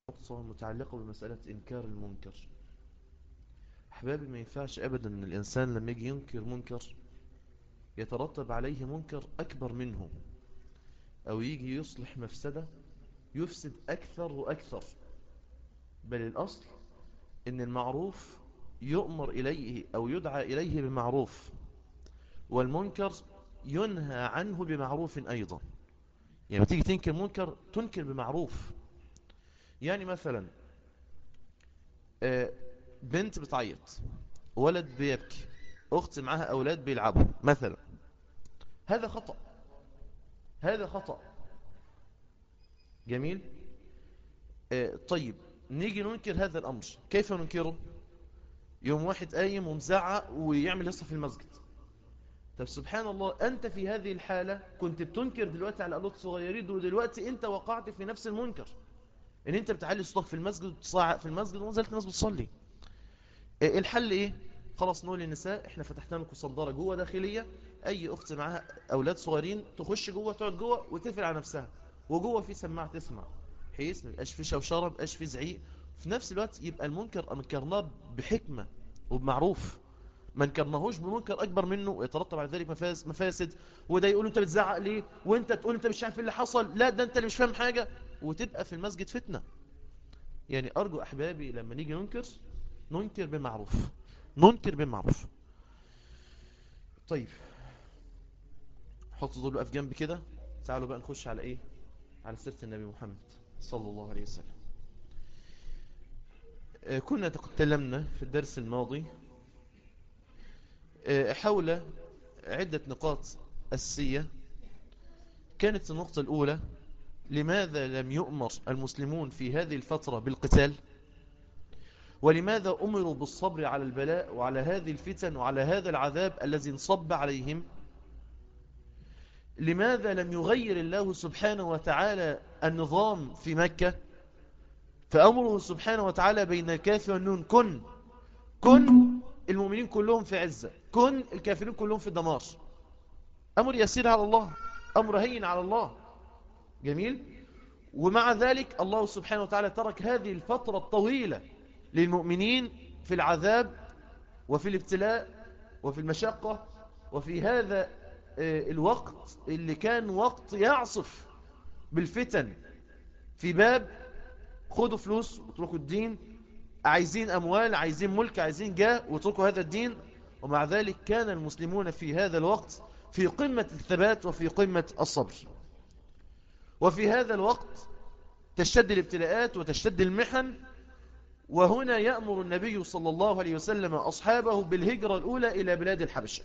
نقطة متعلقة بمسألة إنكار المنكر. أحبابي، ما ينفعش أبدا أن الإنسان لما يجي ينكر منكر يترتب عليه منكر أكبر منه، أو يجي يصلح مفسدة يفسد أكثر وأكثر. بل الأصل أن المعروف يؤمر إليه أو يدعى إليه بمعروف، والمنكر ينهى عنه بمعروف أيضا. يعني تيجي تنكر منكر تنكر بمعروف. يعني مثلا بنت بتعيط، ولد بيبكي، أخت معها أولاد بيلعبوا مثلا، هذا خطأ، هذا خطأ. جميل. طيب، نيجي ننكر هذا الأمر، كيف ننكره؟ يوم واحد قايم ومزعق ويعمل هصة في المسجد. طب سبحان الله، أنت في هذه الحالة كنت بتنكر دلوقتي على أولاد صغيرين، ودلوقتي أنت وقعت في نفس المنكر، إن أنت بتعلي صوتك في المسجد وتصعق في المسجد وما زالت الناس بتصلي. الحل إيه؟ خلاص نقول للنساء إحنا فتحنا لكم صندارة جوه داخلية، أي أخت معها أولاد صغيرين تخش جوه، تقعد جوه وتقفل على نفسها، وجوه في سماعة تسمع، بحيث ما يبقاش في شوشرة، ما يبقاش في زعيق. في نفس الوقت يبقى المنكر أنكرناه بحكمة وبمعروف، ما انكرناهوش بمنكر أكبر منه ويترتب على ذلك مفاسد. وده يقول أنت بتزعق ليه، وأنت تقول أنت مش عارف اللي حصل، لا ده أنت اللي مش فاهم حاجة، وتبقى في المسجد فتنة. يعني أرجو أحبابي لما نيجي ننكر، ننكر بمعروف، ننكر بمعروف. طيب، حط دول بقى في جنب كده، تعالوا بقى نخش على إيه؟ على سيرة النبي محمد صلى الله عليه وسلم. كنا تكلمنا في الدرس الماضي حول عدة نقاط أساسية. كانت النقطة الأولى: لماذا لم يؤمر المسلمون في هذه الفترة بالقتال؟ ولماذا أمروا بالصبر على البلاء وعلى هذه الفتن وعلى هذا العذاب الذي انصب عليهم؟ لماذا لم يغير الله سبحانه وتعالى النظام في مكة، فأمره سبحانه وتعالى بين الكاف والنون: كن المؤمنين كلهم في عزة، كن الكافرين كلهم في دمار. أمر يسير على الله، أمر هين على الله. جميل. ومع ذلك الله سبحانه وتعالى ترك هذه الفترة الطويلة للمؤمنين في العذاب وفي الابتلاء وفي المشقة، وفي هذا الوقت اللي كان وقت يعصف بالفتن، في باب خدوا فلوس واتركوا الدين، عايزين أموال، عايزين ملك، عايزين جاه، واتركوا هذا الدين. ومع ذلك كان المسلمون في هذا الوقت في قمة الثبات وفي قمة الصبر. وفي هذا الوقت تشتد الابتلاءات وتشتد المحن، وهنا يأمر النبي صلى الله عليه وسلم أصحابه بالهجرة الأولى إلى بلاد الحبشة.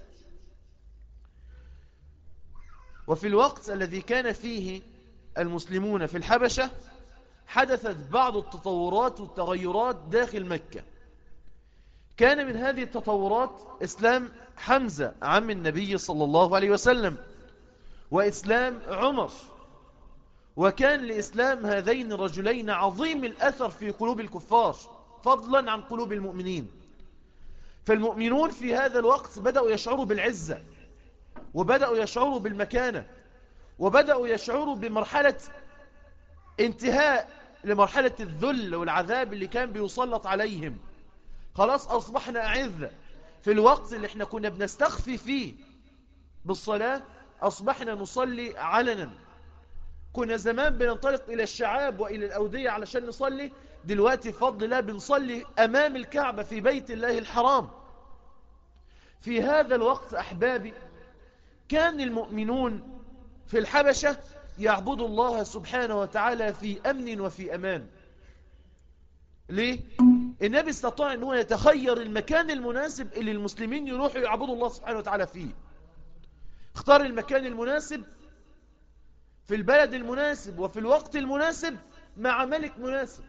وفي الوقت الذي كان فيه المسلمون في الحبشة حدثت بعض التطورات والتغيرات داخل مكة. كان من هذه التطورات إسلام حمزة عم النبي صلى الله عليه وسلم، وإسلام عمر. وكان لإسلام هذين الرجلين عظيم الأثر في قلوب الكفار فضلا عن قلوب المؤمنين. فالمؤمنون في هذا الوقت بدأوا يشعروا بالعزة، وبدأوا يشعروا بالمكانة، وبدأوا يشعروا بمرحلة انتهاء لمرحلة الذل والعذاب اللي كان بيسلط عليهم. خلاص أصبحنا أعزة. في الوقت اللي احنا كنا بنستخفي فيه بالصلاة أصبحنا نصلي علنا. كنا زمان بننطلق إلى الشعاب وإلى الأودية علشان نصلي، دلوقتي بفضل الله بنصلي أمام الكعبة في بيت الله الحرام. في هذا الوقت أحبابي كان المؤمنون في الحبشة يعبدوا الله سبحانه وتعالى في أمن وفي أمان. ليه؟ النبي استطاع أنه يتخير المكان المناسب اللي المسلمين يروحوا يعبدوا الله سبحانه وتعالى فيه. اختار المكان المناسب في البلد المناسب وفي الوقت المناسب مع ملك مناسب.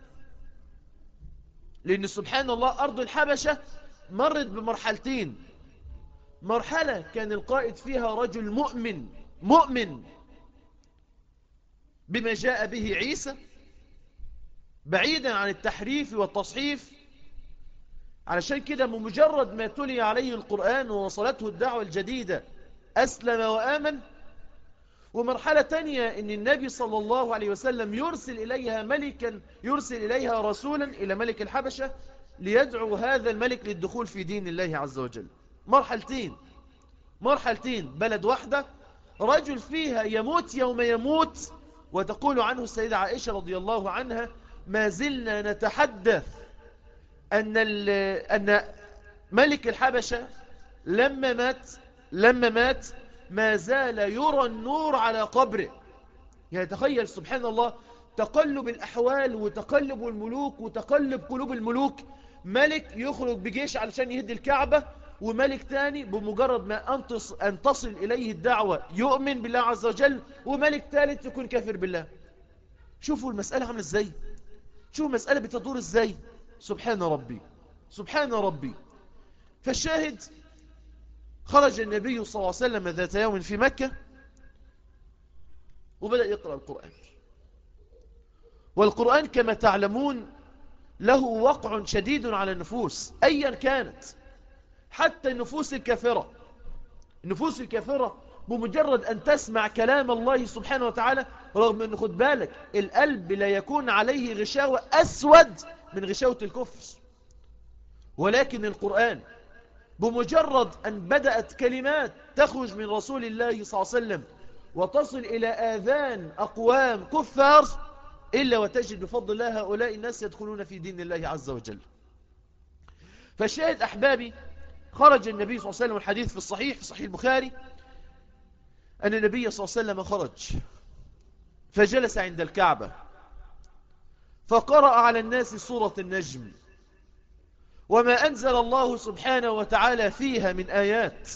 لأن سبحان الله أرض الحبشة مرت بمرحلتين: مرحلة كان القائد فيها رجل مؤمن بما جاء به عيسى، بعيدا عن التحريف والتصحيف، علشان كده بمجرد ما تلي عليه القرآن ووصلته الدعوة الجديدة أسلم وآمن. ومرحلة تانية ان النبي صلى الله عليه وسلم يرسل إليها ملكا، يرسل إليها رسولا إلى ملك الحبشة ليدعو هذا الملك للدخول في دين الله عز وجل. مرحلتين، بلد واحدة، رجل فيها يموت يوم يموت. وتقول عنه السيدة عائشة رضي الله عنها: ما زلنا نتحدث أن ملك الحبشة لما مات ما زال يرى النور على قبره. يعني تخيل سبحان الله، تقلب الأحوال وتقلب الملوك وتقلب قلوب الملوك. ملك يخرج بجيش علشان يهدي الكعبة، وملك تاني بمجرد ما أن تصل إليه الدعوة يؤمن بالله عز وجل، وملك ثالث يكون كافر بالله. شوفوا المسألة عاملة ازاي، شوفوا المسألة بتدور ازاي. سبحان ربي سبحان ربي. فالشاهد، خرج النبي صلى الله عليه وسلم ذات يوم في مكة وبدأ يقرأ القرآن. والقرآن كما تعلمون له وقع شديد على النفوس أيا كانت، حتى النفوس الكافرة بمجرد أن تسمع كلام الله سبحانه وتعالى، رغم أن خد بالك القلب لا يكون عليه غشاوة أسود من غشاوة الكفر، ولكن القرآن بمجرد أن بدأت كلمات تخرج من رسول الله صلى الله عليه وسلم وتصل إلى آذان أقوام كفار، إلا وتجد بفضل الله هؤلاء الناس يدخلون في دين الله عز وجل. فالشاهد أحبابي، خرج النبي صلى الله عليه وسلم، الحديث في صحيح البخاري، أن النبي صلى الله عليه وسلم خرج فجلس عند الكعبة فقرأ على الناس سورة النجم، وما أنزل الله سبحانه وتعالى فيها من آيات.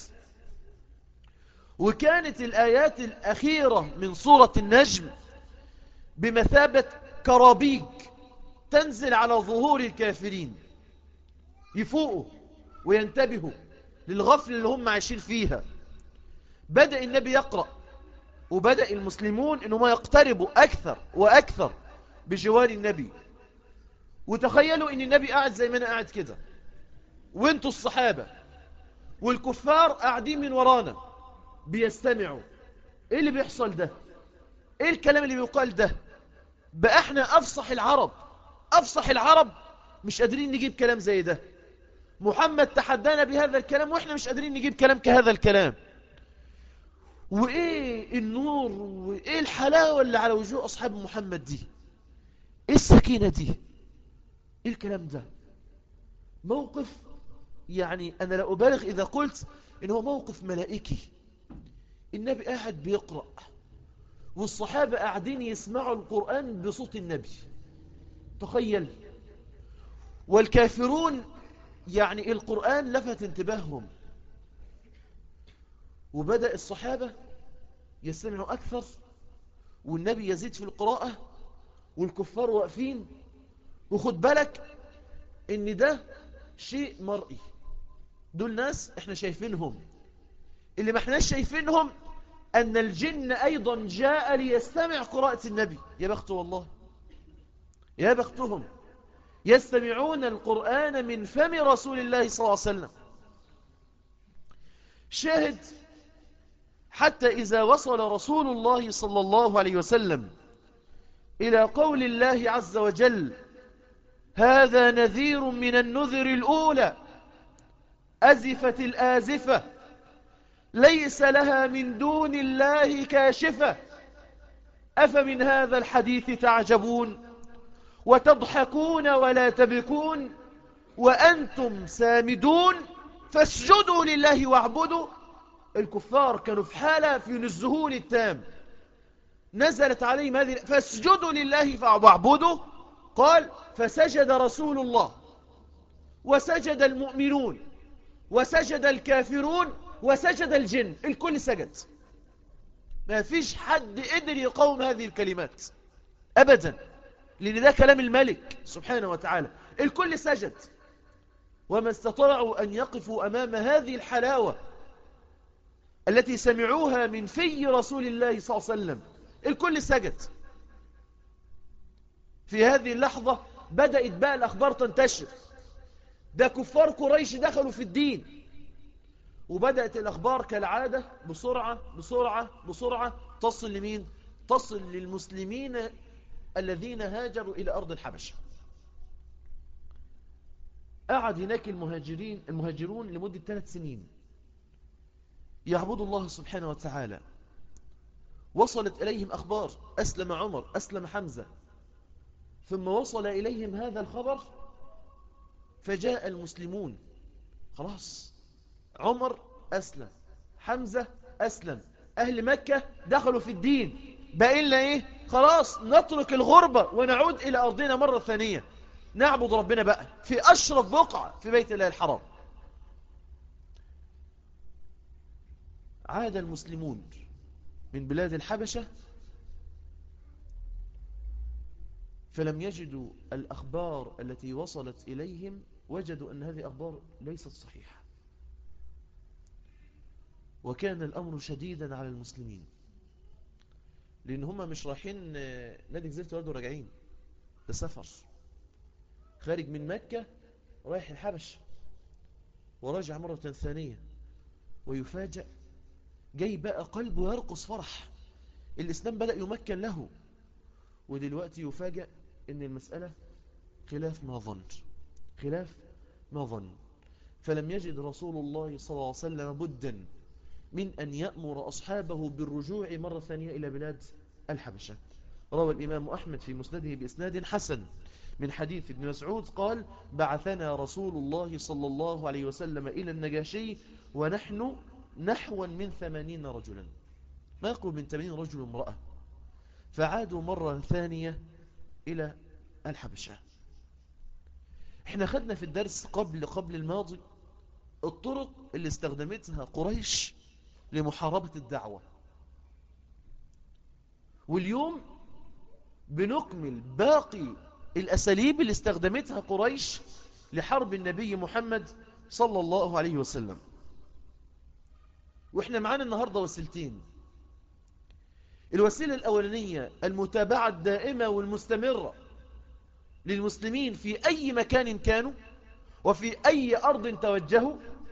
وكانت الآيات الأخيرة من سورة النجم بمثابة كرابيج تنزل على ظهور الكافرين، يفوقوا وينتبهوا للغفل اللي هم عايشين فيها. بدأ النبي يقرأ، وبدأ المسلمون إنهم يقتربوا أكثر وأكثر بجوار النبي. وتخيلوا إن النبي قاعد زي ما أنا قاعد كده، وانتوا الصحابة والكفار قاعدين من ورانا بيستمعوا. ايه اللي بيحصل ده؟ ايه الكلام اللي بيقال ده؟ بقى احنا افصح العرب مش قادرين نجيب كلام زي ده. محمد تحدانا بهذا الكلام واحنا مش قادرين نجيب كلام كهذا الكلام. وايه النور وايه الحلاوة اللي على وجوه اصحاب محمد دي، ايه السكينة دي، ايه الكلام ده؟ موقف، يعني أنا لا أبالغ إذا قلت إنه هو موقف ملائكي. النبي قاعد بيقرأ والصحابة قاعدين يسمعوا القرآن بصوت النبي، تخيل. والكافرون يعني القرآن لفت انتباههم، وبدأ الصحابة يستمعوا أكثر، والنبي يزيد في القراءة، والكفار واقفين. وخد بالك إن ده شيء مرئي، دول ناس احنا شايفينهم. اللي ما احناش شايفينهم أن الجن أيضا جاء ليستمع قراءة النبي. يا بخت والله، يا بختهم، يستمعون القرآن من فم رسول الله صلى الله عليه وسلم. شاهد، حتى إذا وصل رسول الله صلى الله عليه وسلم إلى قول الله عز وجل: هذا نذير من النذر الأولى أزفت الآزفة ليس لها من دون الله كاشفة أفمن هذا الحديث تعجبون وتضحكون ولا تبكون وأنتم سامدون فاسجدوا لله واعبدوا. الكفار كانوا في حالة في الذهول التام، نزلت عليهم هذه فاسجدوا لله واعبدوا. قال: فسجد رسول الله وسجد المؤمنون وسجد الكافرون وسجد الجن، الكل سجد. ما فيش حد قدر يقاوم هذه الكلمات أبدا، لأن ده كلام الملك سبحانه وتعالى. الكل سجد، وما استطاعوا أن يقفوا أمام هذه الحلاوة التي سمعوها من في رسول الله صلى الله عليه وسلم. الكل سجد. في هذه اللحظة بدأت بقى الأخبار تنتشر، ده كفار قريش دخلوا في الدين. وبدأت الأخبار كالعادة بسرعة بسرعة بسرعة تصل لمين؟ تصل للمسلمين الذين هاجروا إلى أرض الحبشة. قعد هناك المهاجرون لمدة 3 سنين يعبدوا الله سبحانه وتعالى. وصلت إليهم أخبار أسلم عمر، أسلم حمزة، ثم وصل إليهم هذا الخبر فجاء المسلمون. خلاص، عمر أسلم، حمزة أسلم، أهل مكة دخلوا في الدين، بقى لنا إيه؟ خلاص نترك الغربة ونعود إلى أرضنا مرة ثانية، نعبد ربنا بقى في أشرف بقعة في بيت الله الحرام. عاد المسلمون من بلاد الحبشة فلم يجدوا الأخبار التي وصلت إليهم، وجدوا أن هذه أخبار ليست صحيحة. وكان الأمر شديدا على المسلمين، لأن هم مش رايحين نادي جزيرة الورد وراجعين، ده سفر خارج من مكة رايح الحبش وراجع مرة ثانية، ويفاجأ جاي بقى قلبه يرقص فرح، الإسلام بدأ يمكن له، ودلوقتي يفاجأ أن المسألة خلاف ما ظن، خلاف ما ظن. فلم يجد رسول الله صلى الله عليه وسلم بدا من أن يأمر أصحابه بالرجوع مرة ثانية إلى بلاد الحبشة. روى الإمام أحمد في مسنده بإسناد حسن من حديث ابن مسعود قال: بعثنا رسول الله صلى الله عليه وسلم إلى النجاشي ونحن نحو من 80 رجلا، ما يقرب من 80 رجل امرأة، فعادوا مرة ثانية إلى الحبشة. احنا خدنا في الدرس قبل الماضي الطرق اللي استخدمتها قريش لمحاربة الدعوة، واليوم بنكمل باقي الأساليب اللي استخدمتها قريش لحرب النبي محمد صلى الله عليه وسلم. واحنا معانا النهاردة وسيلتين. الوسيلة الأولانية المتابعة الدائمة والمستمرة للمسلمين في أي مكان كانوا وفي أي أرض توجهوا،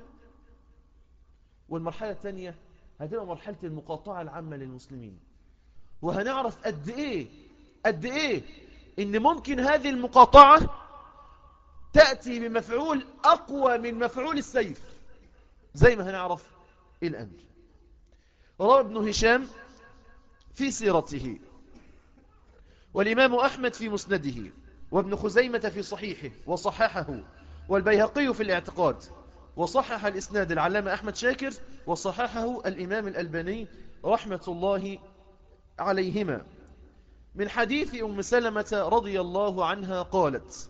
والمرحلة الثانية هتبقى مرحلة المقاطعة العامة للمسلمين، وهنعرف قد إيه إن ممكن هذه المقاطعة تأتي بمفعول أقوى من مفعول السيف، زي ما هنعرف الآن. روى ابن هشام في سيرته، والإمام أحمد في مسنده، وابن خزيمة في صحيحه وصححه، والبيهقي في الاعتقاد، وصحح الإسناد العلامة أحمد شاكر، وصححه الإمام الألباني رحمة الله عليهما، من حديث أم سلمة رضي الله عنها قالت: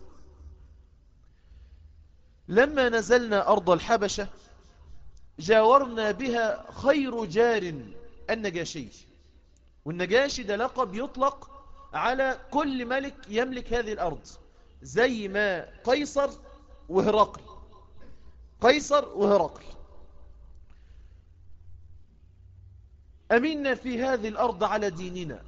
لما نزلنا أرض الحبشة جاورنا بها خير جار النجاشي. والنجاشي ده لقب يطلق على كل ملك يملك هذه الأرض، زي ما قيصر وهرقل، قيصر وهرقل. أمنا في هذه الأرض على ديننا،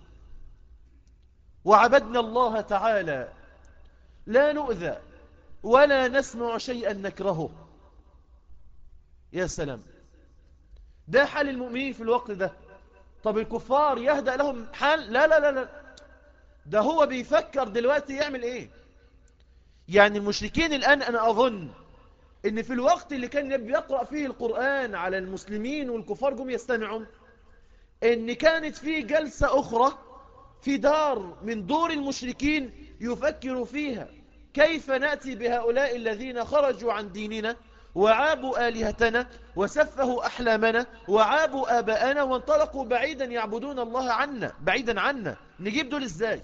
وعبدنا الله تعالى، لا نؤذى ولا نسمع شيئا نكرهه. يا سلام، ده حال المؤمنين في الوقت ده. طب الكفار يهدأ لهم حال؟ لا لا لا لا، ده هو بيفكر دلوقتي يعمل ايه. يعني المشركين الآن أنا أظن ان في الوقت اللي كان بيقرأ فيه القرآن على المسلمين والكفار جم يستمعون، ان كانت فيه جلسة أخرى في دار من دور المشركين يفكر فيها كيف نأتي بهؤلاء الذين خرجوا عن ديننا وعابوا آلهتنا وسفهوا أحلامنا وعابوا آباءنا وانطلقوا بعيدا يعبدون الله عنا، بعيدا عنا، نجيب دول ازاي؟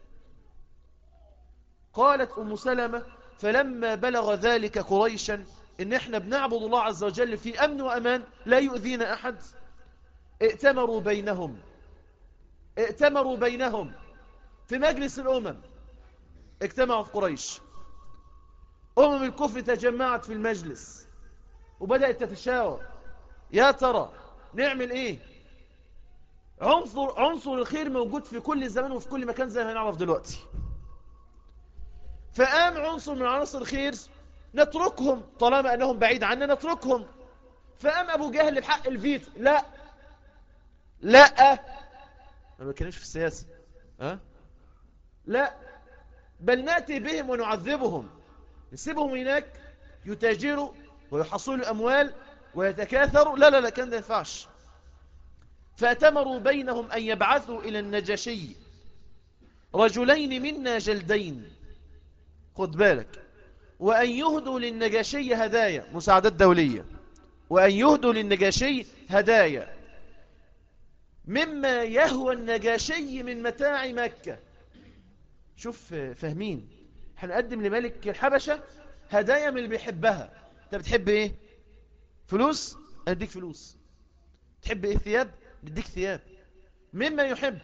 قالت أم سلمة: فلما بلغ ذلك قريشا إن احنا بنعبد الله عز وجل في أمن وأمان لا يؤذينا أحد، ائتمروا بينهم في مجلس الأمم. اجتمعوا في قريش، الكفر تجمعت في المجلس وبدأت تتشاور، يا ترى نعمل ايه؟ عنصر الخير موجود في كل زمان وفي كل مكان زي ما نعرف دلوقتي. فقام عنصر من عناصر الخير نتركهم طالما أنهم بعيد عنا، نتركهم. فقام أبو جهل بحق الفيت: لا ما بتكلمش في السياسة. لا، بل نأتي بهم ونعذبهم، نسيبهم هناك يتاجروا ويحصلوا الأموال ويتكاثروا. لا لا لا، كان ده ينفعش. فأتمروا بينهم أن يبعثوا إلى النجاشي رجلين منا جلدين، خد بالك، وأن يهدوا للنجاشي هدايا، مساعدات دولية، وأن يهدوا للنجاشي هدايا مما يهوى النجاشي من متاع مكة. شوف فاهمين، هنقدم لملك الحبشة هدايا من اللي بيحبها. انت بتحب ايه؟ فلوس؟ اديك فلوس. تحب ايه؟ ثياب؟ نديك ثياب مما يحب.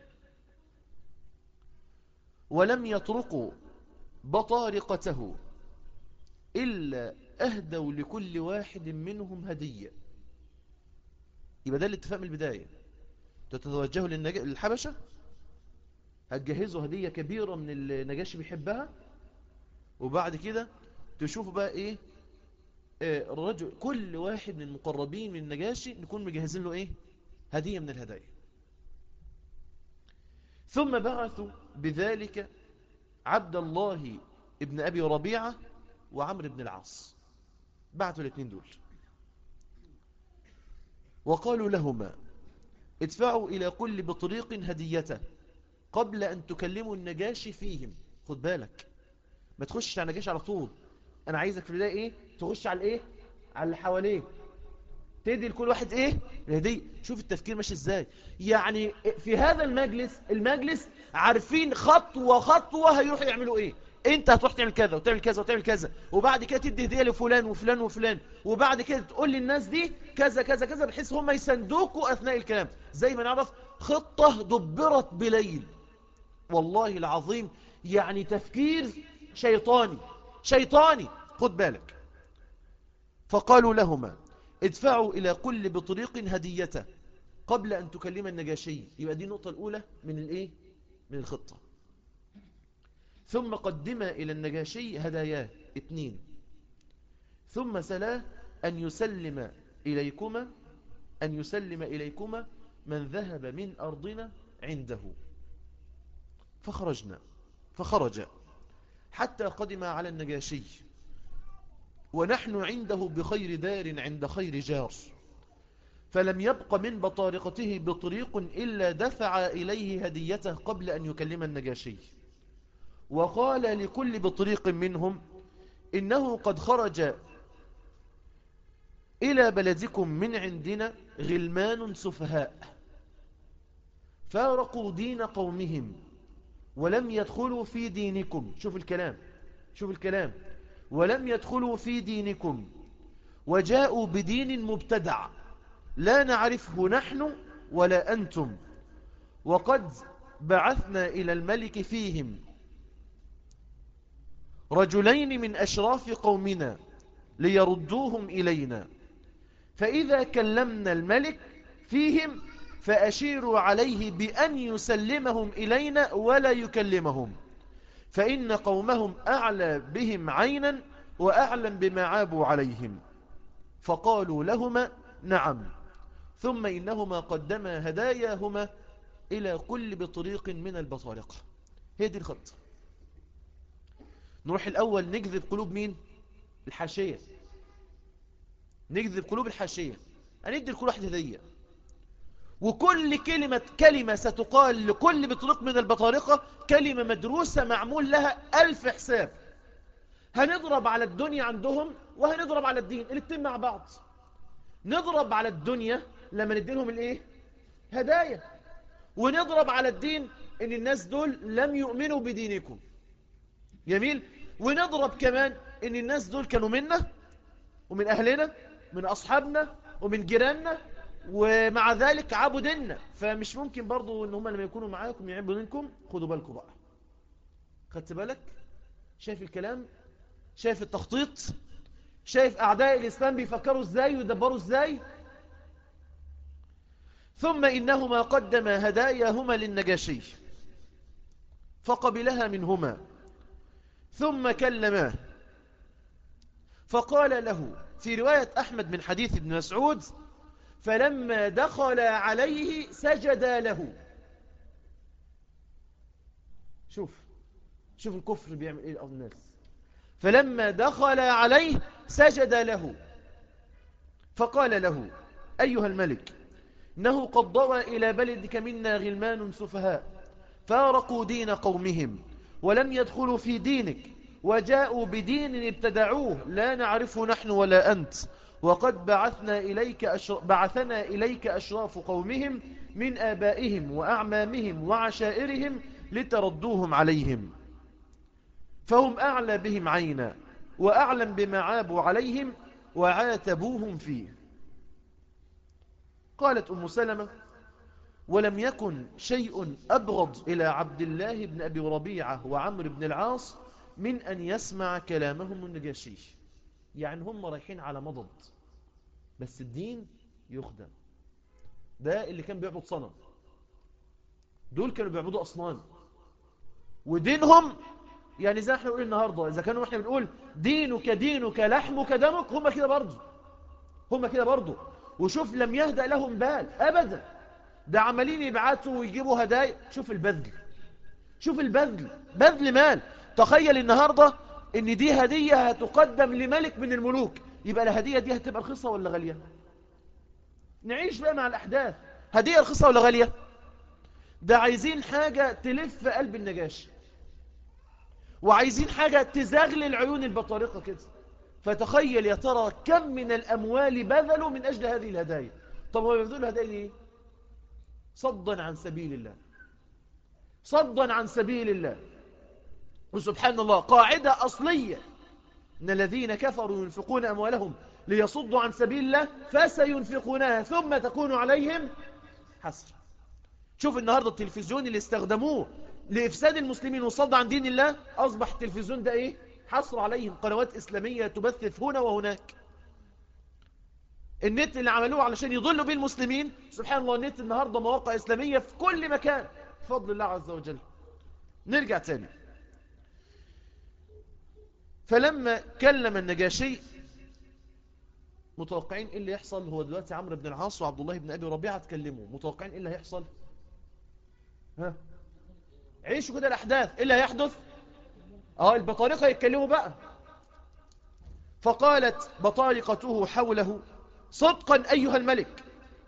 ولم يطرقوا بطارقته إلا أهدوا لكل واحد منهم هدية. يبقى ده الاتفاق من البداية. تتوجهوا للحبشة، هتجهزوا هدية كبيرة من النجاشي بيحبها، وبعد كده تشوفوا بقى ايه، الرجل كل واحد من المقربين من النجاشي نكون مجهزين له ايه، هدية من الهدايا. ثم بعثوا بذلك عبد الله ابن أبي ربيعة وعمرو بن العاص، بعثوا الاثنين دول وقالوا لهما ادفعوا إلى كل بطريق هديته قبل أن تكلموا النجاشي فيهم. خد بالك، ما تخشش على النجاشي على طول. أنا عايزك في البداية إيه، تخش على الإيه، على اللي حواليه، تدي لكل واحد إيه، الهدية. شوف التفكير ماشي إزاي. يعني في هذا المجلس عارفين خطوة خطوة هيروحوا يعملوا إيه. انت هتروح تعمل كذا وتعمل كذا وتعمل كذا، وبعد كده تدي هديه لفلان وفلان وفلان، وبعد كده تقول للناس دي كذا كذا كذا، بحيث هم يسندوكوا اثناء الكلام. زي ما نعرف خطه دبرت بليل. والله العظيم يعني تفكير شيطاني. خد بالك. فقالوا لهما ادفعوا الى كل بطريق هديته قبل ان تكلم النجاشي. يبقى دي النقطه الاولى من الايه، من الخطه. ثم قدم إلى النجاشي هداياه 2. ثم سلاه أن يسلم إليكما من ذهب من أرضنا عنده. فخرج حتى قدم على النجاشي ونحن عنده بخير دار عند خير جار، فلم يبق من بطارقته بطريق إلا دفع إليه هديته قبل أن يكلم النجاشي. وقال لكل بطريق منهم إنه قد خرج إلى بلدكم من عندنا غلمان سفهاء فارقوا دين قومهم ولم يدخلوا في دينكم. شوف الكلام. ولم يدخلوا في دينكم وجاءوا بدين مبتدع لا نعرفه نحن ولا أنتم، وقد بعثنا إلى الملك فيهم رجلين من أشراف قومنا ليردوهم إلينا، فإذا كلمنا الملك فيهم فأشيروا عليه بأن يسلمهم إلينا ولا يكلمهم، فإن قومهم أعلى بهم عينا وأعلم بما عابوا عليهم. فقالوا لهما نعم. ثم إنهما قدما هداياهما إلى كل بطريق من البطارقة. هي دي الخطة. نروح الأول نجذب قلوب مين؟ الحاشية. نجذب قلوب الحاشية، هندي لكل واحد هدية، وكل كلمة ستقال لكل بطريق من البطارقة كلمة مدروسة معمول لها 1000 حساب. هنضرب على الدنيا عندهم وهنضرب على الدين الاتنين مع بعض. نضرب على الدنيا لما ندي لهم الايه؟ هدايا. ونضرب على الدين ان الناس دول لم يؤمنوا بدينكم. جميل. ونضرب كمان ان الناس دول كانوا منا ومن اهلنا من اصحابنا ومن جيراننا، ومع ذلك عابوا ديننا، فمش ممكن برضو ان هم لما يكونوا معاكم يعيبوا دينكم. خدوا بالكم بقى. خدت بالك؟ شايف الكلام؟ شايف التخطيط؟ شايف اعداء الاسلام بيفكروا ازاي ويدبروا ازاي؟ ثم انهما قدما هداياهما للنجاشي فقبلها منهما ثم كلماه فقال له في رواية أحمد من حديث ابن مسعود: فلما دخل عليه سجد له. شوف الكفر بيعمل ايه الناس. فلما دخل عليه سجد له فقال له: أيها الملك، إنه قد ضوى إلى بلدك منا غلمان سفهاء فارقوا دين قومهم ولم يدخلوا في دينك وجاءوا بدين ابتدعوه لا نعرفه نحن ولا أنت، وقد بعثنا إليك أشراف قومهم من آبائهم وأعمامهم وعشائرهم لتردوهم عليهم، فهم أعلى بهم عينا وأعلم بما عابوا عليهم وعاتبوهم فيه. قالت أم سلمة: ولم يكن شيء أبغض إلى عبد الله بن أبي ربيعة وعمر بن العاص من أن يسمع كلامهم النجاشي. يعني هم رايحين على مضض، بس الدين يخدم. ده اللي كان بيعبد صنم، دول كانوا بيعبدوا أصنام، ودينهم يعني زي احنا نقول النهاردة، إذا كانوا احنا بنقول دينك لحمك دمك، هم كده برضو. وشوف لم يهدأ لهم بال أبدا، ده عمالين يبعتوا ويجيبوا هدايا. شوف البذل بذل مال. تخيل النهاردة ان دي هدية هتقدم لملك من الملوك، يبقى الهدية دي هتبقى رخيصة ولا غالية؟ نعيش بقى مع الأحداث، هدية رخيصة ولا غالية؟ ده عايزين حاجة تلف قلب النجاشي، وعايزين حاجة تزغلل عيون البطارقة كده. فتخيل يا ترى كم من الأموال بذلوا من أجل هذه الهدايا. طب هو يبذلوا الهدايا ليه؟ صدا عن سبيل الله. وسبحان الله، قاعدة أصلية: إن الذين كفروا ينفقون أموالهم ليصدوا عن سبيل الله فسينفقونها ثم تكون عليهم حسرة. شوف النهاردة التلفزيون اللي استخدموه لإفساد المسلمين والصد عن دين الله، أصبح التلفزيون ده إيه؟ حصر عليهم قنوات إسلامية تبث هنا وهناك. النت اللي عملوه علشان يضلوا به المسلمين، سبحان الله، النت النهاردة مواقع إسلامية في كل مكان بفضل الله عز وجل. نرجع تاني. فلما كلم النجاشي، متوقعين إيه اللي يحصل؟ هو دلوقتي عمرو بن العاص وعبد الله بن أبي ربيعة تكلموا، متوقعين إيه اللي هيحصل؟ عيشوا كده الأحداث. إيه اللي هيحدث؟ البطارقة يتكلموا بقى. فقالت بطارقته حوله: صدقا أيها الملك،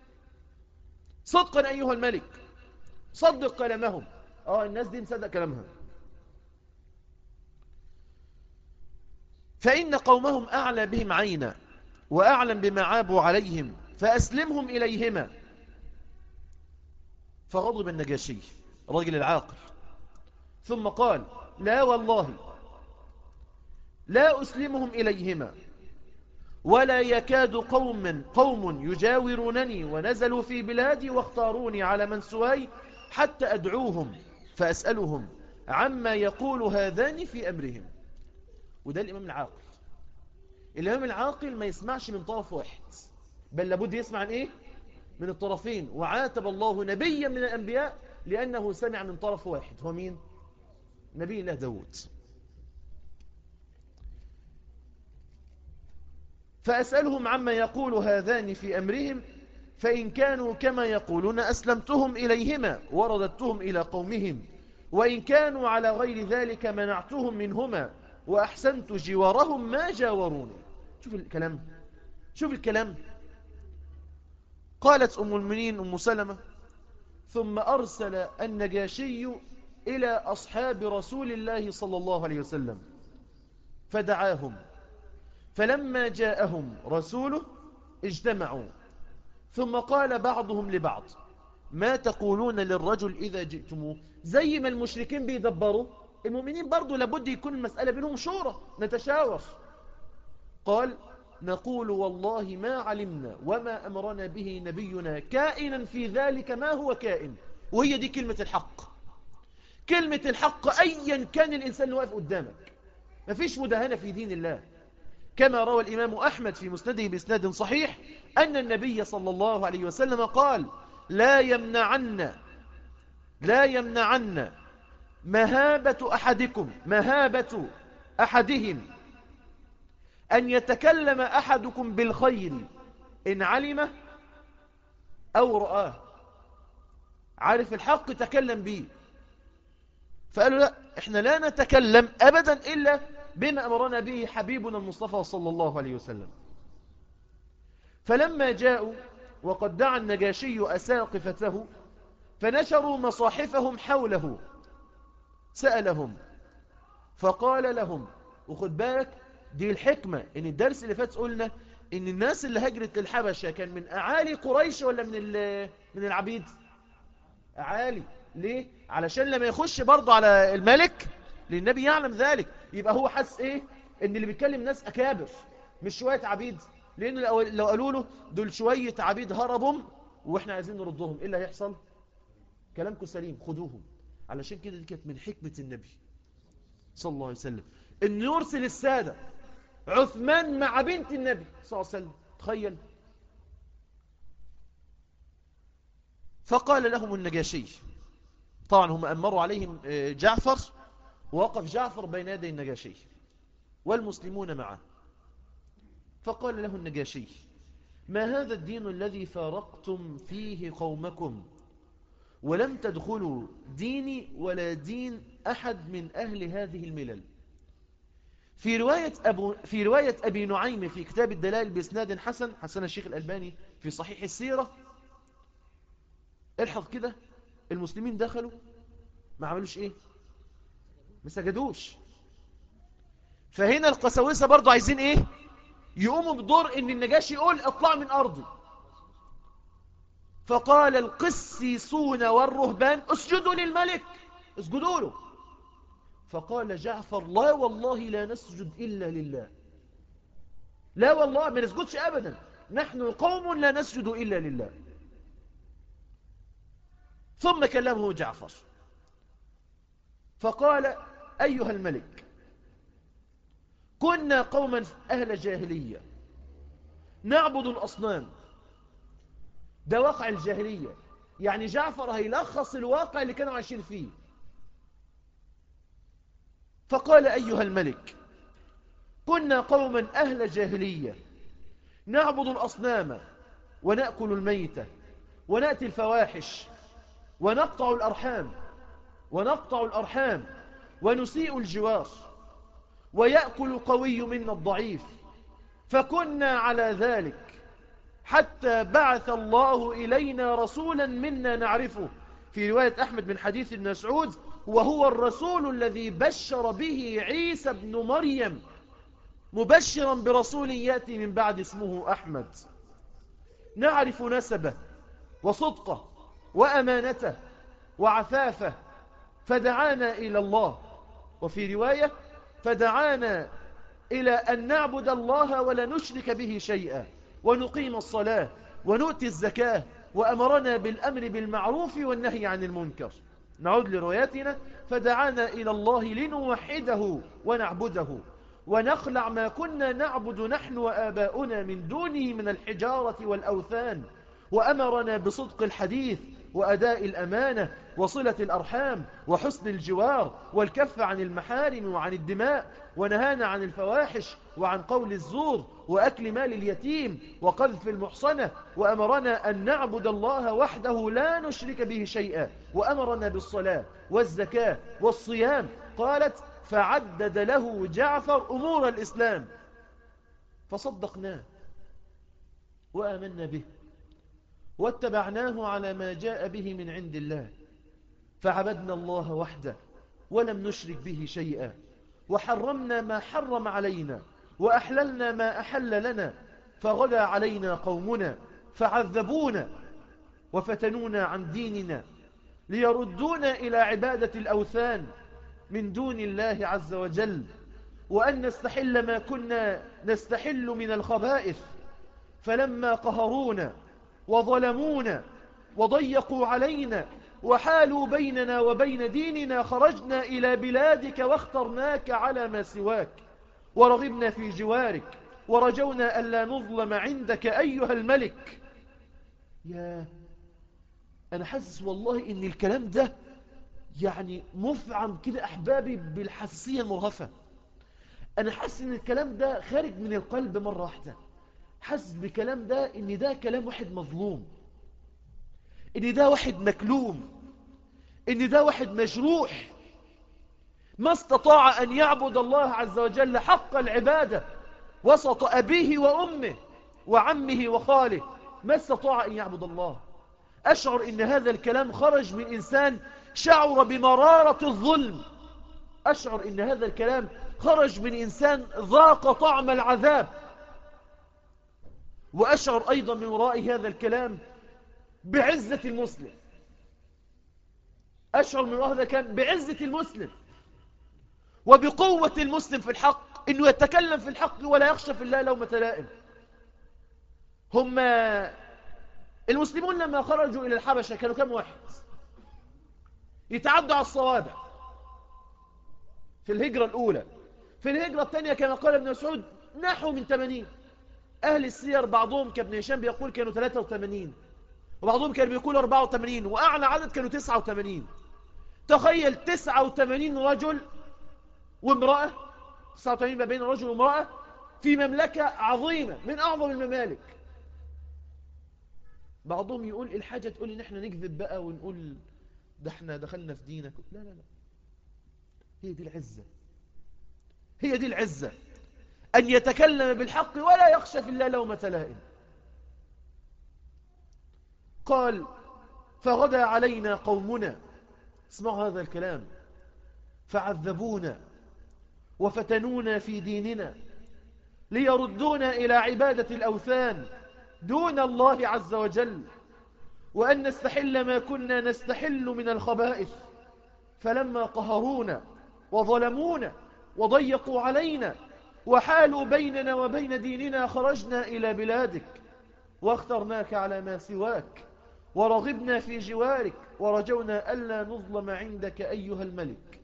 صدق كلامهم. الناس دي نصدق كلامها. فإن قومهم أعلى بهم عينا وأعلم بما عابوا عليهم فأسلمهم إليهما. فغضب النجاشي الرجل العاقل، ثم قال: لا والله لا أسلمهم إليهما، ولا يكاد قوم يجاورونني ونزلوا في بلادي واختاروني على من سواي حتى أدعوهم فأسألهم عما يقول هذان في أمرهم. وده الإمام العاقل ما يسمعش من طرف واحد، بل لابد يسمع عن إيه؟ من الطرفين. وعاتب الله نبيا من الأنبياء لأنه سمع من طرف واحد. هو مين؟ نبي الله داود. فأسألهم عما يقول هذان في أمرهم، فإن كانوا كما يقولون أسلمتهم إليهما ورددتهم إلى قومهم، وإن كانوا على غير ذلك منعتهم منهما وأحسنت جوارهم ما جاوروني. شوف الكلام. قالت أم المؤمنين أم سلمة: ثم أرسل النجاشي إلى أصحاب رسول الله صلى الله عليه وسلم فدعاهم، فلما جاءهم رسوله اجتمعوا، ثم قال بعضهم لبعض: ما تقولون للرجل إذا جئتموه؟ زي ما المشركين بيدبروا، المؤمنين برضو لابد يكون المسألة بينهم شورى، نتشاور. قال: نقول والله ما علمنا وما أمرنا به نبينا كائنا في ذلك ما هو كائن. وهي دي كلمة الحق أيا كان الإنسان اللي واقف قدامك. مفيش مداهنة في دين الله. كما روى الإمام أحمد في مسنده بإسناد صحيح أن النبي صلى الله عليه وسلم قال: لا يمنعن مهابة أحدهم أن يتكلم أحدكم بالخير إن علمه أو رآه. عارف الحق تكلم به، فقالوا لا، احنا لا نتكلم أبدا إلا بما أمرنا به حبيبنا المصطفى صلى الله عليه وسلم. فلما جاءوا وقد دعا النجاشي أساقفته فنشروا مصاحفهم حوله سألهم فقال لهم، وخد بالك دي الحكمة، ان الدرس اللي فات قلنا ان الناس اللي هجرت للحبشة كان من اعالي قريش ولا من العبيد؟ اعالي. ليه؟ علشان لما يخش برضه على الملك، للنبي يعلم ذلك، يبقى هو حس ايه؟ ان اللي بيتكلم ناس اكابر مش شوية عبيد. لانه لو قالوا له دول شوية عبيد هربهم واحنا عايزين نردهم، ايه اللي هيحصل؟ كلامكم سليم، خدوهم. علشان كده دي كانت من حكمة النبي صلى الله عليه وسلم ان يرسل السادة عثمان مع بنت النبي صلى الله عليه وسلم. تخيل. فقال لهم النجاشي، طبعا هم أمروا عليهم جعفر، ووقف جعفر بين يدي النجاشي والمسلمون معه. فقال له النجاشي: ما هذا الدين الذي فارقتم فيه قومكم ولم تدخلوا ديني ولا دين أحد من أهل هذه الملل؟ في رواية أبي نعيم في كتاب الدلائل بإسناد حسن الشيخ الألباني في صحيح السيرة. الحظ كده، المسلمين دخلوا ما عملوش ايه؟ ما سجدوش. فهنا القساوسة برضو عايزين ايه؟ يقوموا بدور ان النجاشي يقول اطلع من ارضي. فقال القسيسون والرهبان اسجدوا للملك، اسجدوا له. فقال جعفر: لا والله لا نسجد إلا لله، لا والله ما نسجدش أبدا، نحن قوم لا نسجد إلا لله. ثم كلمه جعفر فقال: أيها الملك، كنا قوما أهل جاهلية نعبد الأصنام. ده واقع الجاهلية، يعني جعفر هيلخص الواقع اللي كانوا عايشين فيه. فقال: أيها الملك، كنا قوما أهل جاهلية نعبد الأصنام ونأكل الميتة ونأتي الفواحش ونقطع الأرحام ونسيء الجوار، ويأكل القوي منا الضعيف، فكنا على ذلك حتى بعث الله إلينا رسولا منا نعرفه. في رواية أحمد من حديث ابن مسعود: وهو الرسول الذي بشر به عيسى بن مريم مبشرا برسول يأتي من بعد اسمه أحمد، نعرف نسبه وصدقه وأمانته وعفافه، فدعانا إلى الله. وفي رواية: فدعانا إلى أن نعبد الله ولا نشرك به شيئا ونقيم الصلاة ونؤتي الزكاة، وأمرنا بالأمر بالمعروف والنهي عن المنكر. نعود لرواياتنا: فدعانا إلى الله لنوحده ونعبده ونخلع ما كنا نعبد نحن وآباؤنا من دونه من الحجارة والأوثان، وأمرنا بصدق الحديث وأداء الأمانة وصلة الأرحام وحسن الجوار والكف عن المحارم وعن الدماء، ونهانا عن الفواحش وعن قول الزور وأكل مال اليتيم وقذف المحصنة، وأمرنا أن نعبد الله وحده لا نشرك به شيئا، وأمرنا بالصلاة والزكاة والصيام. قالت: فعدد له جعفر أمور الإسلام فصدقناه وآمنا به واتبعناه على ما جاء به من عند الله، فعبدنا الله وحده ولم نشرك به شيئا، وحرمنا ما حرم علينا وأحللنا ما أحل لنا، فغدا علينا قومنا فعذبونا وفتنونا عن ديننا ليردونا إلى عبادة الأوثان من دون الله عز وجل، وأن نستحل ما كنا نستحل من الخبائث، فلما قهرونا وظلمونا وضيقوا علينا وحالوا بيننا وبين ديننا خرجنا إلى بلادك واخترناك على ما سواك، ورغبنا في جوارك ورجونا ألا نظلم عندك أيها الملك. يا أنا حاسس والله إن الكلام ده يعني مفعم كده أحبابي بالحساسية المرهفة. أنا حاسس إن الكلام ده خارج من القلب مرة واحدة، حاسس بكلام ده إن ده كلام واحد مظلوم، إن ده واحد مكلوم، إن ده واحد مجروح، ما استطاع أن يعبد الله عز وجل حق العبادة وسط أبيه وأمه وعمه وخاله، ما استطاع أن يعبد الله. أشعر إن هذا الكلام خرج من إنسان شعر بمرارة الظلم، أشعر إن هذا الكلام خرج من إنسان ذاق طعم العذاب، وأشعر أيضا من وراء هذا الكلام بعزة المسلم، أشعر من وراء هذا الكلام بعزة المسلم وبقوة المسلم في الحق، إنه يتكلم في الحق ولا يخشى في الله لومة لائم. هم المسلمون لما خرجوا إلى الحبشة كانوا كم واحد؟ يتعدوا على الصوابع في الهجرة الأولى. في الهجرة الثانية كما قال ابن مسعود نحو من 80. أهل السير بعضهم كابن هشام بيقول كانوا 83، وبعضهم كانوا بيقول 84، وأعلى عدد كانوا 89. تخيل 89 رجل وامرأة، 89 ما بين رجل وامرأة في مملكة عظيمة من أعظم الممالك. بعضهم يقول الحاجة تقول إن احنا نكذب بقى ونقول ده احنا دخلنا في دينك. لا لا لا، هي دي العزة، هي دي العزة، أن يتكلم بالحق ولا يخشى في الله لومة لائم. قال فغدا علينا قومنا، اسمعوا هذا الكلام، فعذبونا وفتنونا في ديننا ليردونا إلى عبادة الأوثان دون الله عز وجل، وأن نستحل ما كنا نستحل من الخبائث، فلما قهرونا وظلمونا وضيقوا علينا وحالوا بيننا وبين ديننا خرجنا إلى بلادك واخترناك على ما سواك ورغبنا في جوارك ورجونا ألا نظلم عندك أيها الملك.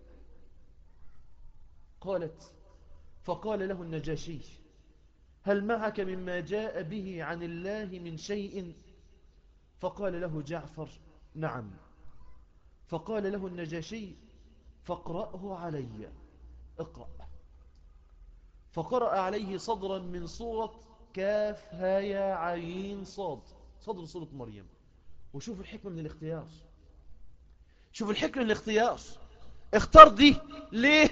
قالت فقال له النجاشي هل معك مما جاء به عن الله من شيء؟ فقال له جعفر نعم. فقال له النجاشي فاقرأه علي، اقرأ. فقرأ عليه صدرا من سورة كاف هايا عين صاد، صدر سورة مريم. وشوف الحكمة من الاختيار، شوف الحكمة من الاختيار، اختار دي ليه؟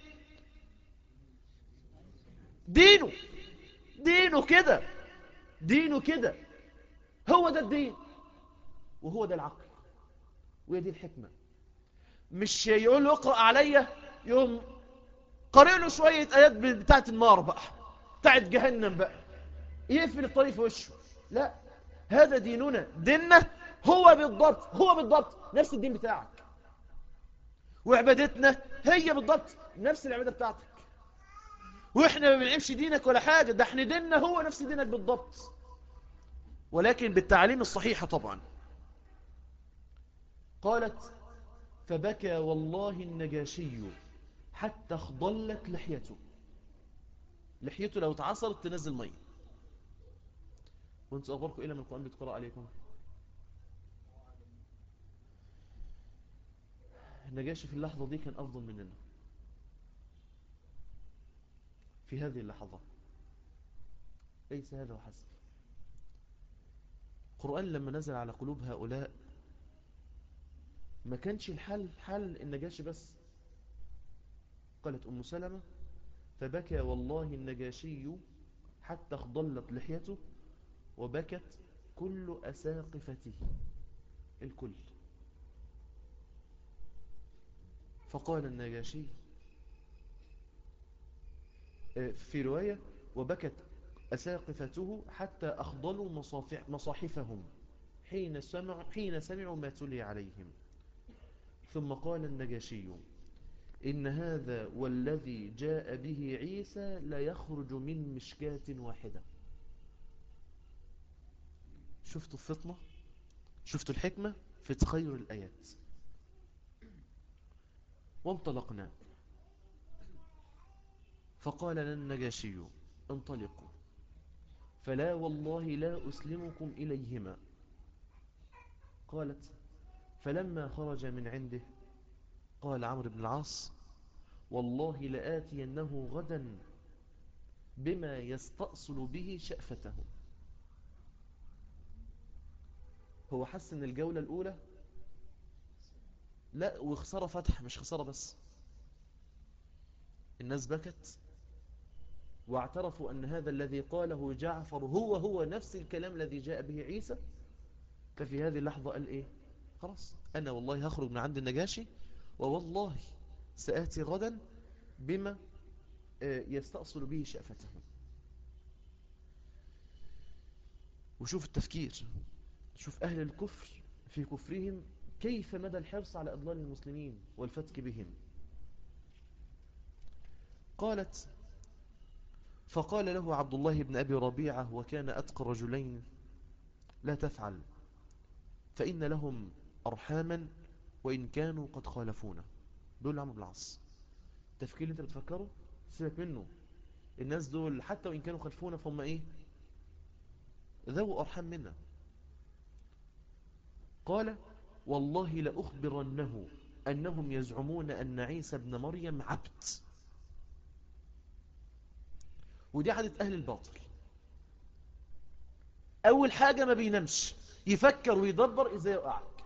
دينه، دينه كده، دينه كده، هو ده الدين وهو ده العقل وهي دي الحكمة. مش يقول له اقرأ عليا يوم قرأ له شوية آيات بتاعت النار بقى، بتاعت جهنم بقى، يقفل الطريق في وشه. لا، هذا ديننا، ديننا هو بالضبط، هو بالضبط نفس الدين بتاعك، وعبادتنا هي بالضبط نفس العبادة بتاعتك، واحنا ما بنعيبش دينك ولا حاجة، ده احنا ديننا هو نفس دينك بالضبط، ولكن بالتعليم الصحيحة طبعا. قالت فبكى والله النجاشي حتى اخضلت لحيته، لحيته لو اتعصرت تنزل مية. وانتوا أخباركم إيه لما القرآن بيتقرأ عليكم؟ النجاشي في اللحظة دي كان أفضل مننا في هذه اللحظة، ليس هذا وحسب. القرآن لما نزل على قلوب هؤلاء ما كانش الحل حل النجاشي بس. قالت أم سلمة فبكى والله النجاشي حتى اخضلت لحيته وبكت كل أساقفته، الكل. فقال النجاشي في رواية وبكت أساقفته حتى أخضلوا مصاحفهم حين سمعوا ما تلي عليهم. ثم قال النجاشي إن هذا والذي جاء به عيسى لا يخرج من مشكاة واحدة. شفتوا الفطنة، شفتوا الحكمة في تخير الآيات. وانطلقنا فقال لنا النجاشي انطلقوا فلا والله لا أسلمكم إليهما. قالت فلما خرج من عنده قال عمرو بن العاص والله لآتينه غدا بما يستأصل به شأفته. هو حس ان الجولة الأولى لا وخسارة فتح، مش خسارة بس، الناس بكت واعترفوا أن هذا الذي قاله جعفر هو نفس الكلام الذي جاء به عيسى. ففي هذه اللحظة قال إيه؟ خلاص أنا والله هخرج من عند النجاشي، ووالله سآتي غدا بما يستأصل به شأفته. وشوف التفكير، شوف أهل الكفر في كفرهم كيف مدى الحرص على إضلال المسلمين والفتك بهم. قالت: فقال له عبد الله بن أبي ربيعة وكان أتقى الرجلين: لا تفعل، فإن لهم أرحاما وإن كانوا قد خالفونا. دول عمرو بن العاص، التفكير اللي انت بتفكره سيبك منه. الناس دول حتى وإن كانوا خالفونا فهم إيه؟ ذو أرحام منا. قال: والله لأخبرنه أنهم يزعمون أن عيسى ابن مريم عبد. ودي عادة أهل الباطل. أول حاجة ما بينامش، يفكر ويدبر إزاي يوقعك.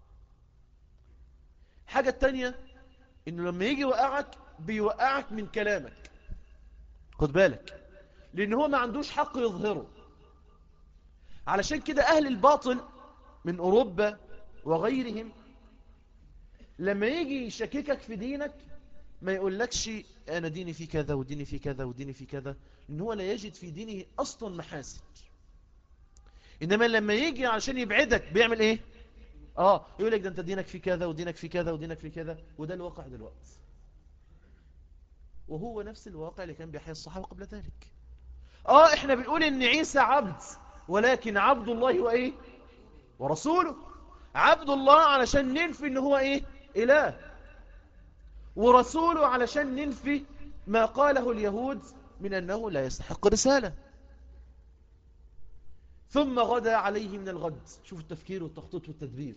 حاجة التانية إنه لما يجي يوقعك بيوقعك من كلامك. خد بالك، لأن هو ما عندوش حق يظهره. علشان كده أهل الباطل من أوروبا وغيرهم لما يجي يشككك في دينك ما يقولكش أنا ديني في كذا وديني في كذا وديني في كذا، لأن هو لا يجد في دينه أصلا محاسن. إنما لما يجي عشان يبعدك بيعمل إيه؟ يقول لك ده أنت دينك في كذا ودينك في كذا ودينك في كذا. وده الواقع دلوقتي، وهو نفس الواقع اللي كان بيحيي الصحابة قبل ذلك. إحنا بنقول إن عيسى عبد، ولكن عبد الله وإيه؟ ورسوله. عبد الله علشان ننفي إن هو إيه؟ إله، ورسوله علشان ننفي ما قاله اليهود من أنه لا يستحق رسالة. ثم غدا عليه من الغد. شوف التفكير والتخطيط والتدبير.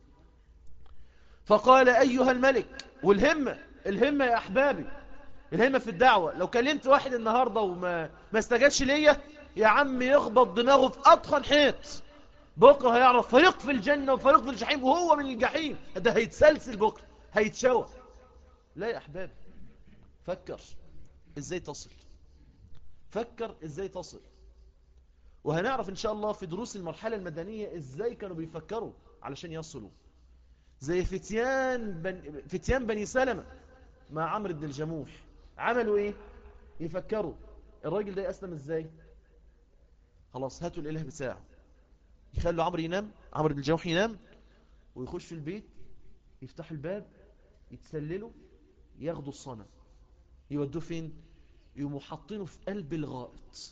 فقال: أيها الملك. الهمة يا أحبابي، الهمة في الدعوة. لو كلمت واحد النهاردة وما استجابش ليا، يا عم يخبط دماغه في أطخن حيط، بكرة هيعرف فريق في الجنة وفريق في الجحيم، وهو من الجحيم ده هيتسلسل بكرة، هيتشوى. لا يا أحبابي، فكر إزاي تصل، فكر إزاي تصل. وهنعرف إن شاء الله في دروس المرحلة المدنية إزاي كانوا بيفكروا علشان يصلوا. زي فتيان بني سلمة مع عمرو بن الجموح، عملوا إيه؟ يفكروا الراجل ده يسلم إزاي؟ خلاص هاتوا الإله بتاعه، يخلوا عمرو بن الجموح ينام، ويخش في البيت، يفتح الباب، يتسللوا، ياخدوا الصنم، يودوه فين؟ يقوموا حاطينه في قلب الغائط،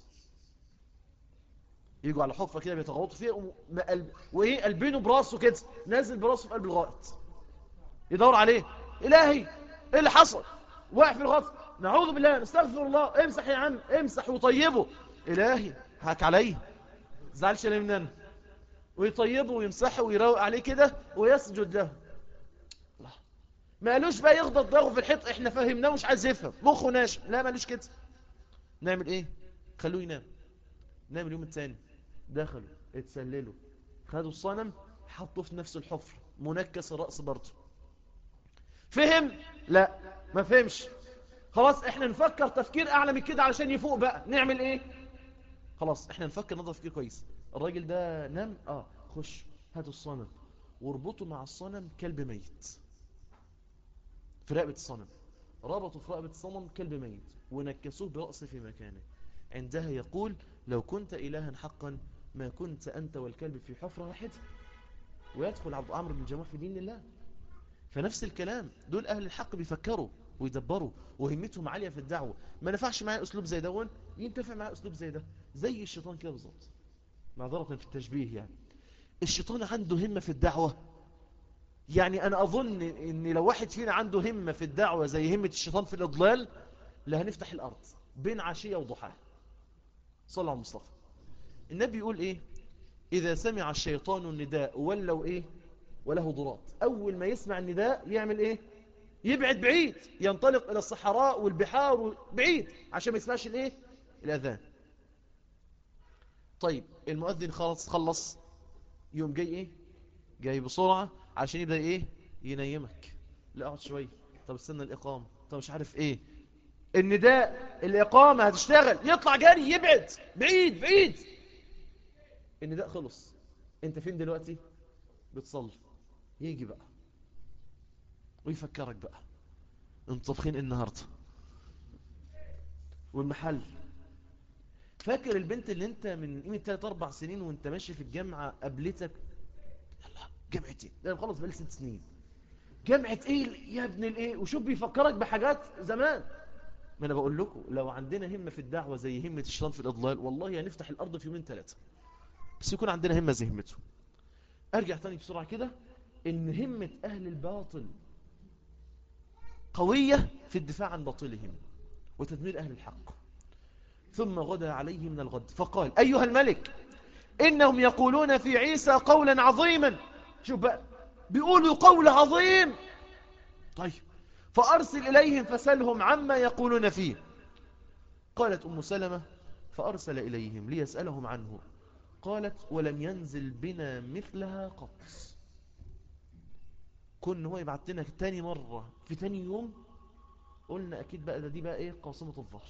يجوا على حفرة كده بيتغوطوا فيها، وإيه قلبينه براسه كده، نازل براسه في قلب الغائط، يدور عليه. إلهي إيه اللي حصل؟ واقع في الغائط، نعوذ بالله، نستغفر الله، امسح يا عم، امسح وطيبه. إلهي هاك عليه، زعلش ليه مننا، ويطيبه ويمسحه ويروق عليه كده ويسجد له. ما قالوش بقى يخبط دماغه في الحيط، احنا فهمناه مش عايز يفهم، مخه ناشف. لا، ما قالوش كده. نعمل ايه؟ خلوه ينام. نام اليوم الثاني، دخلوا اتسللوا، خدوا الصنم حطوه في نفس الحفر، منكس الرأس برضه. فهم؟ لا، ما فهمش. خلاص احنا نفكر تفكير اعلى من كده علشان يفوق بقى. نعمل ايه؟ خلاص احنا نفكر نظر تفكير كويس. الراجل ده نام، خش هاتوا الصنم واربطوا مع الصنم كلب ميت في رقبة الصنم. ربطوا في رقبة الصنم كلب ميت ونكسوه برأسه في مكانه. عندها يقول: لو كنت إلها حقا ما كنت أنت والكلب في حفرة واحدة. ويدخل عمرو بن الجموح في دين الله. فنفس الكلام، دول أهل الحق بيفكروا ويدبروا وهمتهم عالية في الدعوة. ما نفعش معايا أسلوب زي دون، ينتفع معايا أسلوب زي ده. زي الشيطان كده بالظبط، معذرة في التشبيه يعني. الشيطان عنده همة في الدعوة. يعني أنا أظن إن لو واحد فينا عنده همة في الدعوة زي همة الشيطان في الإضلال، لهنفتح الأرض بين عشية وضحاها. صلى على المصطفى. النبي يقول إيه؟ إذا سمع الشيطان النداء ولوا إيه؟ وله ضراط. أول ما يسمع النداء يعمل إيه؟ يبعد بعيد، ينطلق إلى الصحراء والبحار بعيد عشان ما يسمعش الإيه؟ الأذان. طيب المؤذن خلص، يوم جاي إيه؟ جاي بسرعة عشان يبدأ إيه؟ ينيمك. لا اقعد شوية، طب استنى الإقامة، طب مش عارف إيه. النداء، الإقامة، هتشتغل، يطلع جري، يبعد، بعيد بعيد. النداء خلص، انت فين دلوقتي؟ بتصلي. يجي بقى ويفكرك بقى انت طبخين النهاردة، والمحل. فاكر البنت اللي انت من قيمة 3-4 سنين وانت ماشي في الجامعة قابلتك؟ يلا جامعة ايه؟ ده خلص بقالي 6 سنين. جامعة ايه يا ابن الايه؟ وشوف بيفكرك بحاجات زمان. ما انا بقول لكم لو عندنا همة في الدعوة زي همة الشيطان في الإضلال، والله هنفتح الأرض في 2-3 يوم. بس يكون عندنا همة زي همته. ارجع تاني بسرعة كده، ان همة اهل الباطل قوية في الدفاع عن باطلهم وتدمير اهل الحق. ثم غدا عليه من الغد فقال ايها الملك انهم يقولون في عيسى قولا عظيما. شوف بقى، بيقولوا قول عظيم. طيب فارسل اليهم فسلهم عما يقولون فيه. قالت ام سلمة فارسل اليهم ليسألهم عنه. قالت ولم ينزل بنا مثلها قط. كن هو يبعت لنا تاني مرة في تاني يوم، قلنا أكيد بقى دي بقى إيه، قاصمة الظهر.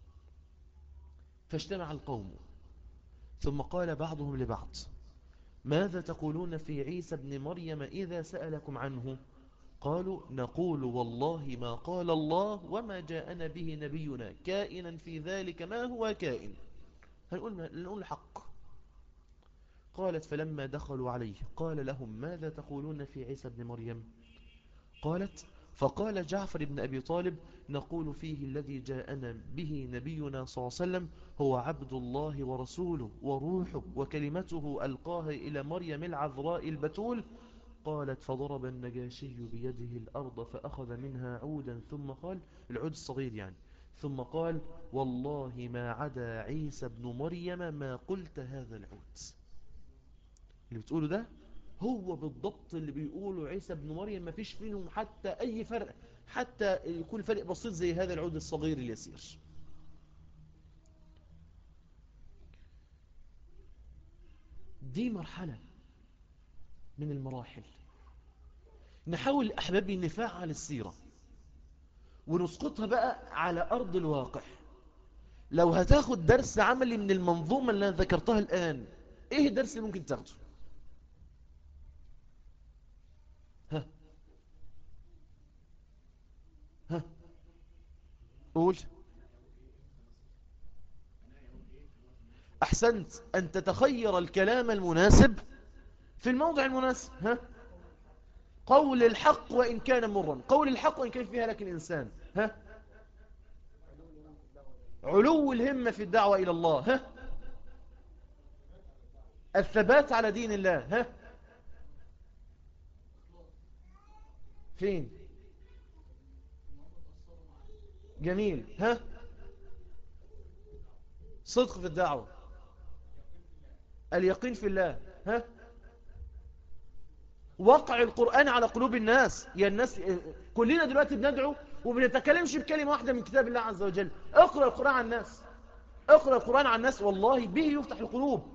فاجتمع القوم ثم قال بعضهم لبعض ماذا تقولون في عيسى ابن مريم إذا سألكم عنه؟ قالوا نقول والله ما قال الله وما جاءنا به نبينا كائنا في ذلك ما هو كائن. هنقول الحق. قالت فلما دخلوا عليه قال لهم ماذا تقولون في عيسى ابن مريم؟ قالت فقال جعفر بن أبي طالب نقول فيه الذي جاءنا به نبينا صلى الله عليه وسلم هو عبد الله ورسوله وروحه وكلمته ألقاها إلى مريم العذراء البتول. قالت فضرب النجاشي بيده الأرض فأخذ منها عودا ثم قال، العود الصغير يعني، ثم قال والله ما عدا عيسى بن مريم ما قلت هذا العود. اللي بتقوله ده هو بالضبط اللي بيقوله عيسى بن مريم، ما فيش فيهم حتى أي فرق، حتى يكون فرق بسيط زي هذا العود الصغير اليسير. دي مرحلة من المراحل. نحاول أحبابي نفعل السيرة ونسقطها بقى على أرض الواقع. لو هتاخد درس عملي من المنظومة اللي أنا ذكرتها الآن، إيه الدرس اللي ممكن تاخده؟ ها قول. أحسنت، أن تتخير الكلام المناسب في الموضع المناسب. قول الحق وإن كان مرا، قول الحق وإن كان فيها لكن إنسان. علو الهمة في الدعوة إلى الله. الثبات على دين الله. فين؟ جميل. صدق في الدعوة، اليقين في الله. وقع القرآن على قلوب الناس. يا الناس كلنا دلوقتي بندعو وبنتكلمش بكلمة واحدة من كتاب الله عز وجل. اقرأ القرآن على الناس، اقرأ القرآن على الناس، والله به يفتح القلوب.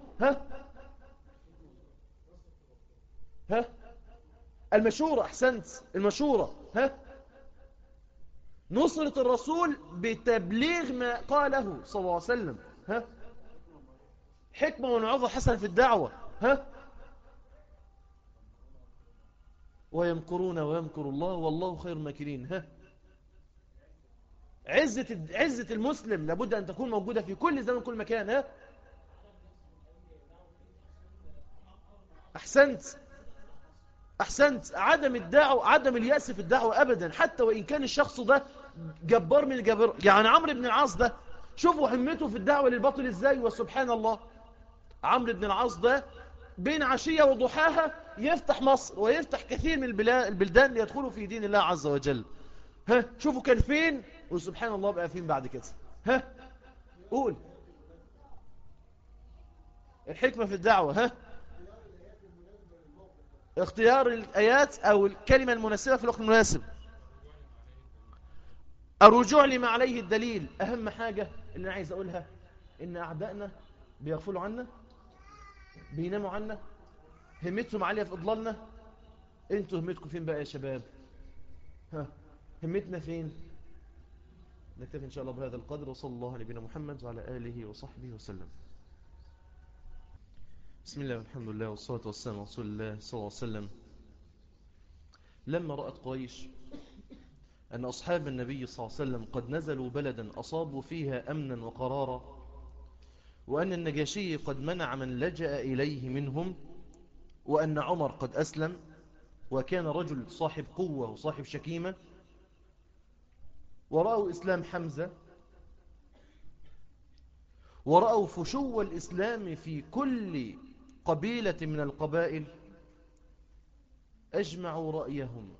المشورة. أحسنت، المشورة. نصرة الرسول بتبليغ ما قاله صلى الله عليه وسلم. حكمة ونعوذ حسنة في الدعوة. ويمكرون ويمكر الله والله خير الماكرين. عزة المسلم لابد أن تكون موجودة في كل زمن كل مكان. أحسنت، أحسنت. عدم الدعوة، عدم اليأس في الدعوة أبدا، حتى وإن كان الشخص ده جبار من الجبار. يعني عمرو بن العاص ده، شوفوا همته في الدعوة للباطل إزاي. وسبحان الله، عمرو بن العاص ده بين عشية وضحاها يفتح مصر ويفتح كثير من البلدان ليدخلوا في دين الله عز وجل. شوفوا كان فين، وسبحان الله بقى فين بعد كده. قول. الحكمة في الدعوة. اختيار الآيات أو الكلمة المناسبة في الوقت المناسب. الرجوع لما عليه الدليل. أهم حاجة اللي أنا عايز أقولها، إن أعدائنا بيغفلوا عنا، بيناموا عنا، همتهم عالية في إضلالنا. انتوا همتكم فين بقى يا شباب؟ همتنا فين؟ نكتفي إن شاء الله بهذا القدر، وصلى الله على نبينا محمد وعلى آله وصحبه وسلم. بسم الله والحمد لله والصلاة والسلام على رسول الله صلى الله عليه وسلم. لما رأت قريش أن أصحاب النبي صلى الله عليه وسلم قد نزلوا بلدا أصابوا فيها أمنا وقرارا، وأن النجاشي قد منع من لجأ إليه منهم، وأن عمر قد أسلم وكان رجل صاحب قوة وصاحب شكيمة، ورأوا إسلام حمزة، ورأوا فشو الإسلام في كل قبيلة من القبائل، أجمعوا رأيهم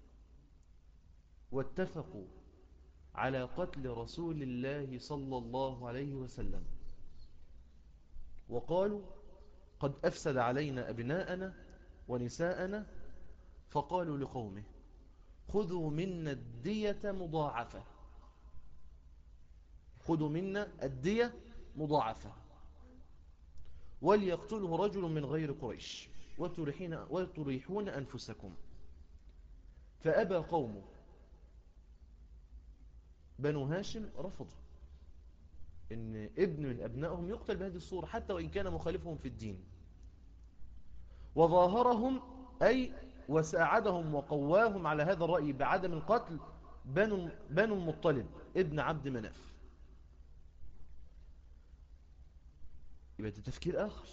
واتفقوا على قتل رسول الله صلى الله عليه وسلم، وقالوا قد أفسد علينا أبناءنا ونساءنا، فقالوا لقومه خذوا منا الدية مضاعفة، خذوا منا الدية مضاعفة، وليقتله رجل من غير قريش وتريحون أنفسكم. فأبى قومه، بنو هاشم رفضوا إن ابن من أبنائهم يقتل بهذه الصورة حتى وإن كان مخالفهم في الدين، وظاهرهم أي وساعدهم وقواهم على هذا الرأي بعدم القتل بنو المطلب ابن عبد مناف. يبقى ده تفكير آخر،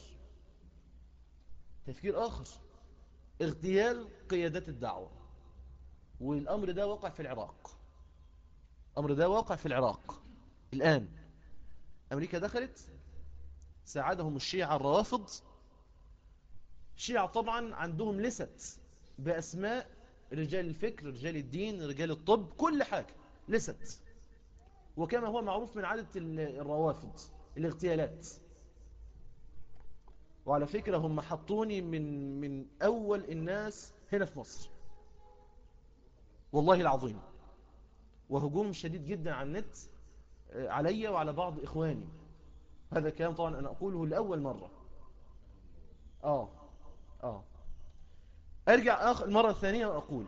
تفكير آخر، اغتيال قيادات الدعوة. والأمر ده وقع في العراق، الأمر ده واقع في العراق الآن. أمريكا دخلت، ساعدهم الشيعة الروافض. الشيعة طبعا عندهم لست بأسماء رجال الفكر، رجال الدين، رجال الطب، كل حاجة لست، وكما هو معروف من عادة الروافض الاغتيالات. وعلى فكرة هم حطوني من أول الناس هنا في مصر والله العظيم، وهجوم شديد جدا على النت علي وعلى بعض إخواني. هذا الكلام طبعا أنا أقوله لأول مرة. أرجع المرة الثانية وأقول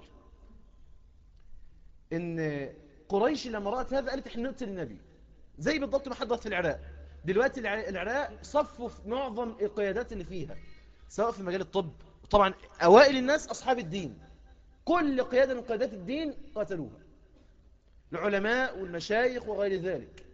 إن قريش لما رأت هذا قالت إحنا نقتل النبي، زي بالضبط ما حدث في العراق. دلوقتي العراق صفوا في معظم القيادات اللي فيها، سواء في مجال الطب، طبعا أوائل الناس أصحاب الدين، كل قيادة من قيادات الدين قتلوها، العلماء والمشايخ وغير ذلك.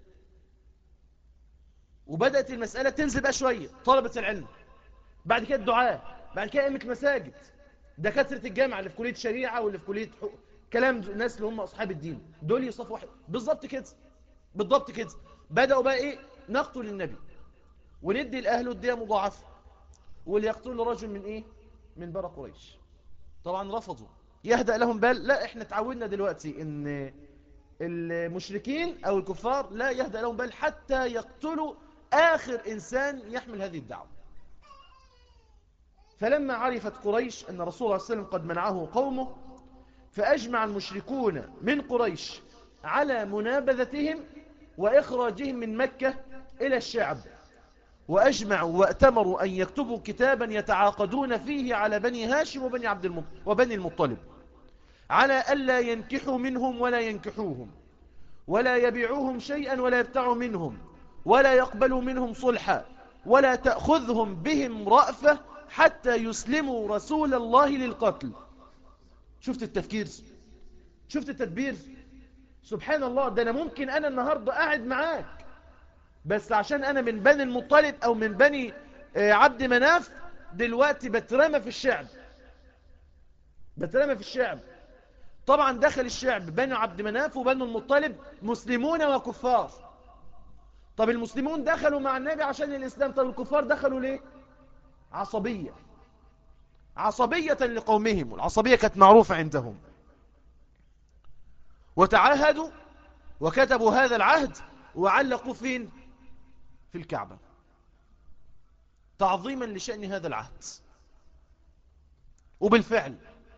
وبدأت المسألة تنزل بقى شوية، طلبة العلم، بعد كده الدعاء، بعد كده أئمة المساجد، دكاترة الجامعة اللي في كلية شريعة واللي في كلية كلام الناس اللي هم أصحاب الدين، دول يصف واحد بالضبط كده، بالضبط كده. بدأوا بقى إيه؟ نقتل النبي وندي لأهله الدية مضاعفة، واللي يقتل رجل من إيه؟ من بني قريش. طبعا رفضوا. يهدأ لهم بال؟ لا، إحنا تعودنا دلوقتي إن المشركين أو الكفار لا يهدأ لهم بال حتى يقتلوا آخر إنسان يحمل هذه الدعوة. فلما عرفت قريش أن رسول الله صلى الله عليه وسلم قد منعه قومه، فأجمع المشركون من قريش على منابذتهم وإخراجهم من مكة إلى الشعب، وأجمعوا وأتمروا أن يكتبوا كتابا يتعاقدون فيه على بني هاشم وبني المطلب، على ألا ينكحوا منهم ولا ينكحوهم، ولا يبيعوهم شيئا ولا يبتعوا منهم، ولا يقبلوا منهم صلحا، ولا تأخذهم بهم رأفة حتى يسلموا رسول الله للقتل. شفت التفكير؟ شفت التدبير؟ سبحان الله. ده أنا ممكن أنا النهاردة قاعد معاك، بس عشان أنا من بني المطلب أو من بني عبد مناف، دلوقتي بترمى في الشعب، بترمى في الشعب. طبعا دخل الشعب بني عبد مناف وبني المطلب مسلمون وكفار. طب المسلمون دخلوا مع النبي عشان الإسلام، طب الكفار دخلوا ليه؟ عصبية، عصبية لقومهم، والعصبية كانت معروفة عندهم. وتعاهدوا وكتبوا هذا العهد وعلقوا فين؟ في الكعبة، تعظيما لشأن هذا العهد. وبالفعل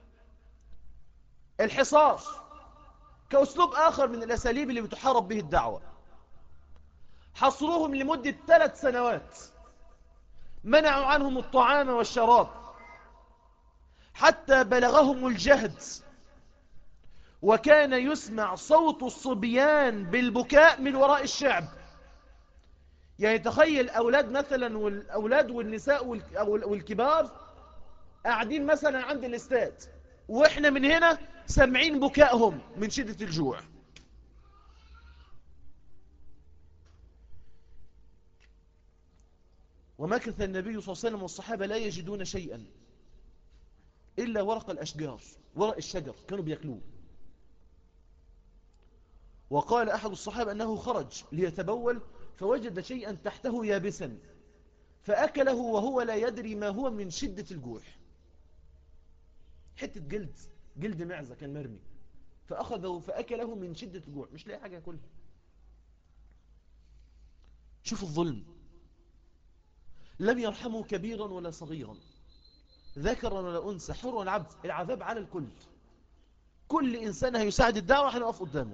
الحصار كأسلوب آخر من الأساليب اللي بتحارب به الدعوة، حصروهم لمدة 3 سنوات، منعوا عنهم الطعام والشراب حتى بلغهم الجهد، وكان يسمع صوت الصبيان بالبكاء من وراء الشعب. يعني تخيل أولاد مثلا، والأولاد والنساء والكبار قاعدين مثلا عند الاستاد، وإحنا من هنا سمعين بكائهم من شدة الجوع. ومكث النبي صلى الله عليه وسلم والصحابة لا يجدون شيئا إلا ورق الأشجار، ورق الشجر كانوا بيأكلوه. وقال أحد الصحابة أنه خرج ليتبول فوجد شيئا تحته يابسا فأكله وهو لا يدري ما هو من شدة الجوع. حتة جلد معزة كان مرمي، فأخذه فأكله من شدة الجوع، مش لاقي حاجة يأكلها. شوف الظلم، لم يرحموا كبيرا ولا صغيرا، ذكرا ولا أنثى، حر ولا عبد. العذاب على الكل، كل إنسان هيساعد الدعوة هنقف قدامه.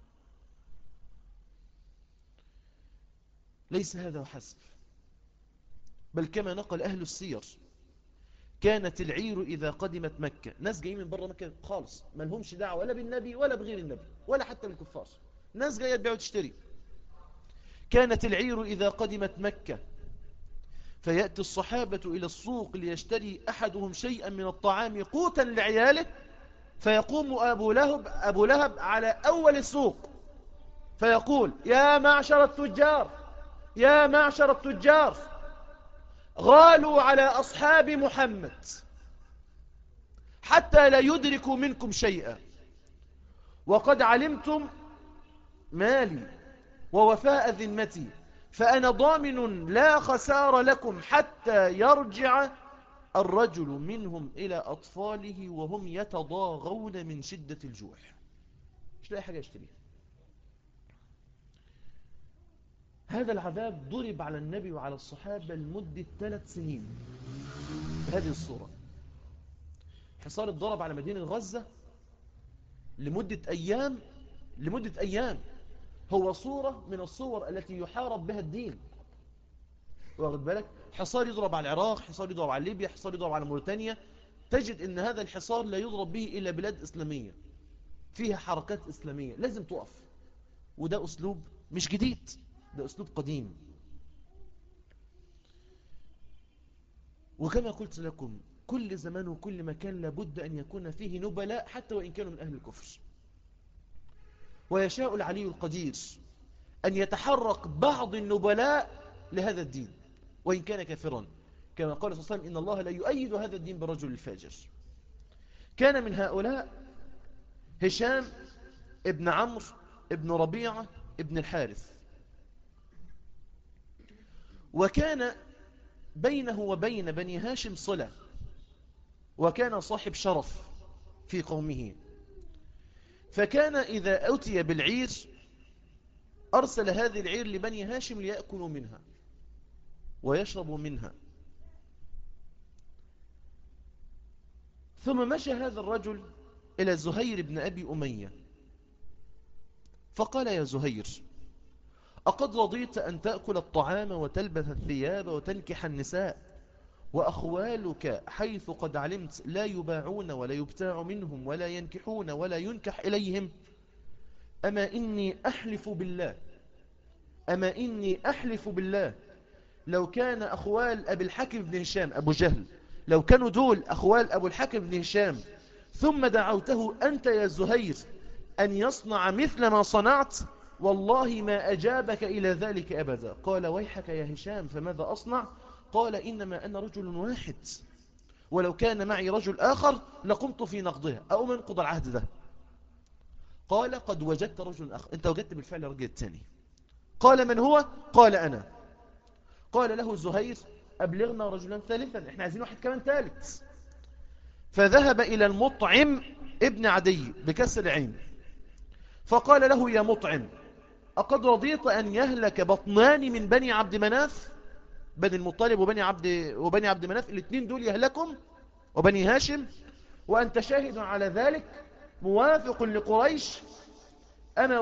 ليس هذا وحسب، بل كما نقل أهل السير كانت العير إذا قدمت مكة، ناس جايين من بره مكة خالص ما لهمش دعوة ولا بالنبي ولا بغير النبي ولا حتى بالكفار، ناس جاية تبيع وتشتري. كانت العير إذا قدمت مكة فيأتي الصحابة إلى السوق ليشتري أحدهم شيئا من الطعام قوتا لعياله، فيقوم أبو لهب على أول السوق فيقول: يا معشر التجار، يا معشر التجار، غالوا على أصحاب محمد حتى لا يدركوا منكم شيئا، وقد علمتم مالي ووفاء ذمتي، فأنا ضامن لا خسار لكم حتى يرجع الرجل منهم إلى أطفاله وهم يتضاغون من شدة الجوع. مش لاقي حاجة يشتريها. هذا العذاب ضرب على النبي وعلى الصحابة لمدة 3 سنين بهذه الصورة. حصار الضرب على مدينة غزة لمدة أيام هو صورة من الصور التي يحارب بها الدين. واخد بالك؟ حصار يضرب على العراق، حصار يضرب على ليبيا، حصار يضرب على موريتانيا. تجد ان هذا الحصار لا يضرب به إلا بلاد إسلامية فيها حركات إسلامية، لازم تقف. وده أسلوب مش جديد، ده أسلوب قديم. وكما قلت لكم كل زمان وكل مكان لابد أن يكون فيه نبلاء حتى وإن كانوا من أهل الكفر. ويشاء العلي القدير أن يتحرك بعض النبلاء لهذا الدين وإن كان كافرا، كما قال صلى الله عليه وسلم: إن الله لا يؤيد هذا الدين بالرجل الفاجر. كان من هؤلاء هشام ابن عمرو ابن ربيعة ابن الحارث، وكان بينه وبين بني هاشم صلة، وكان صاحب شرف في قومه. فكان إذا أتي بالعير أرسل هذه العير لبني هاشم ليأكلوا منها ويشربوا منها. ثم مشى هذا الرجل إلى زهير بن أبي أمية فقال: يا زهير، أقد رضيت أن تأكل الطعام وتلبس الثياب وتنكح النساء، وأخوالك حيث قد علمت لا يباعون ولا يبتاع منهم ولا ينكحون ولا ينكح إليهم؟ أما إني أحلف بالله لو كان أخوال أبي الحكم بن هشام أبو جهل، لو كانوا دول أخوال أبو الحكم بن هشام، ثم دعوته أنت يا زهير أن يصنع مثل ما صنعت، والله ما أجابك إلى ذلك أبدا. قال: ويحك يا هشام، فماذا أصنع؟ قال: إنما أنا رجل واحد، ولو كان معي رجل آخر لقمت في نقضها، أو منقض العهد ده. قال: قد وجدت رجل آخر، أنت وجدت بالفعل رجل الثاني. قال: من هو؟ قال: أنا. قال له زهير: أبلغنا رجلا ثالثا، احنا عايزين واحد كمان ثالث. فذهب إلى المطعم ابن عدي بكسر عين فقال له: يا مطعم، أقد رضيت أن يهلك بطنان من بني عبد مناف، بني المطلب وبني عبد مناف، الاثنين دول يهلكم، وبني هاشم، وأنت شاهد على ذلك موافق لقريش؟ أنا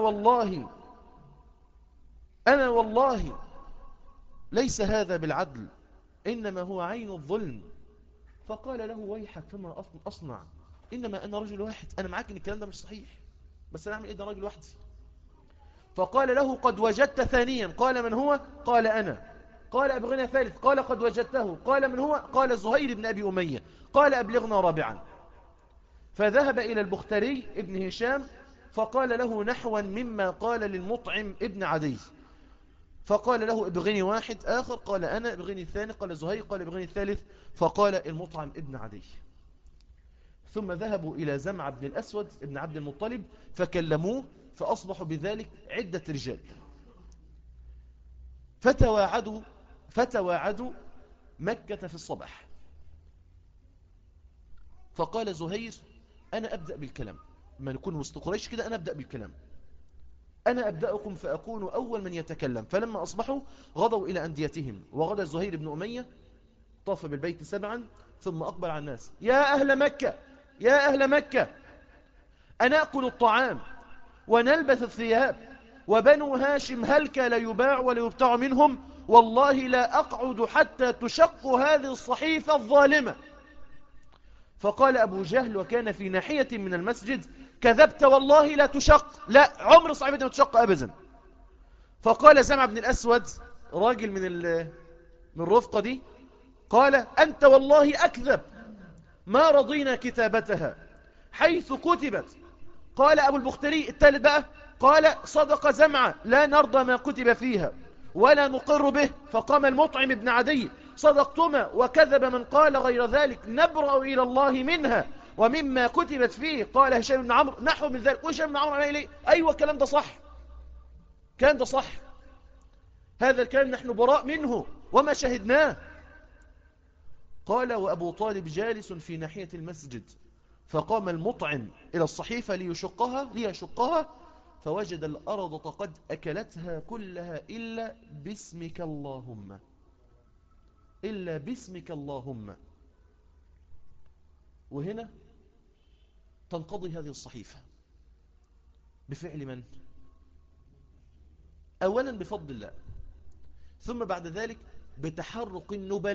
والله ليس هذا بالعدل، إنما هو عين الظلم. فقال له: ويحك، فما أصنع؟ إنما أنا رجل واحد، أنا معاك إن الكلام ده مش صحيح، بس أنا أعمل إيه، ده راجل وحدي. فقال له قد وجدت ثانيا. قال من هو؟ قال أنا. قال أبلغنا ثالث. قال قد وجدته. قال من هو؟ قال زهير بن أبي أمية. قال أبلغنا رابعا. فذهب إلى البختري ابن هشام فقال له نحوا مما قال للمطعم ابن عدي. فقال له ابغني واحد آخر. قال أنا. ابغني الثاني. قال زهير. قال ابغني الثالث. فقال المطعم ابن عدي. ثم ذهبوا إلى زمع بن الأسود ابن عبد المطلب فكلموه فأصبحوا بذلك عدة رجال. فتواعدوا مكة في الصباح. فقال زهير أنا أبدأ بالكلام، ما نكون وسط قريش كده أنا أبدأ بالكلام، أنا أبدأكم فأكون أول من يتكلم. فلما أصبحوا غضوا إلى أنديتهم. وغدا زهير بن أمية طاف بالبيت 7 ثم أقبل على الناس. يا أهل مكة، يا أهل مكة، أنأكل الطعام ونلبث الثياب، وبنو هاشم هلك لا يباع ولا يبتاع منهم، والله لا أقعد حتى تشق هذه الصحيفة الظالمة. فقال أبو جهل وكان في ناحية من المسجد كذبت والله لا تشق، لا عمر صحيفة ما تشق أبدا. فقال زمع بن الأسود راجل من الرفقة دي قال أنت والله أكذب، ما رضينا كتابتها حيث كتبت. قال أبو البختري الثالث بقى قال صدق زمعة لا نرضى ما كتب فيها ولا نقر به. فقام المطعم بن عدي صدقتما وكذب من قال غير ذلك، نبرأ إلى الله منها ومما كتبت فيه. قال هشام بن عمرو نحو من ذلك. وهشام بن عمرو عليه أيوة الكلام ده صح، كان ده صح، هذا الكلام نحن براء منه وما شهدناه. قال وأبو طالب جالس في ناحية المسجد. فقام المطعم إلى الصحيفة ليشقها فوجد الأرض قد أكلتها كلها إلا باسمك اللهم، إلا باسمك اللهم. وهنا تنقضي هذه الصحيفة بفعل من؟ أولا بفضل الله، ثم بعد ذلك بتحرك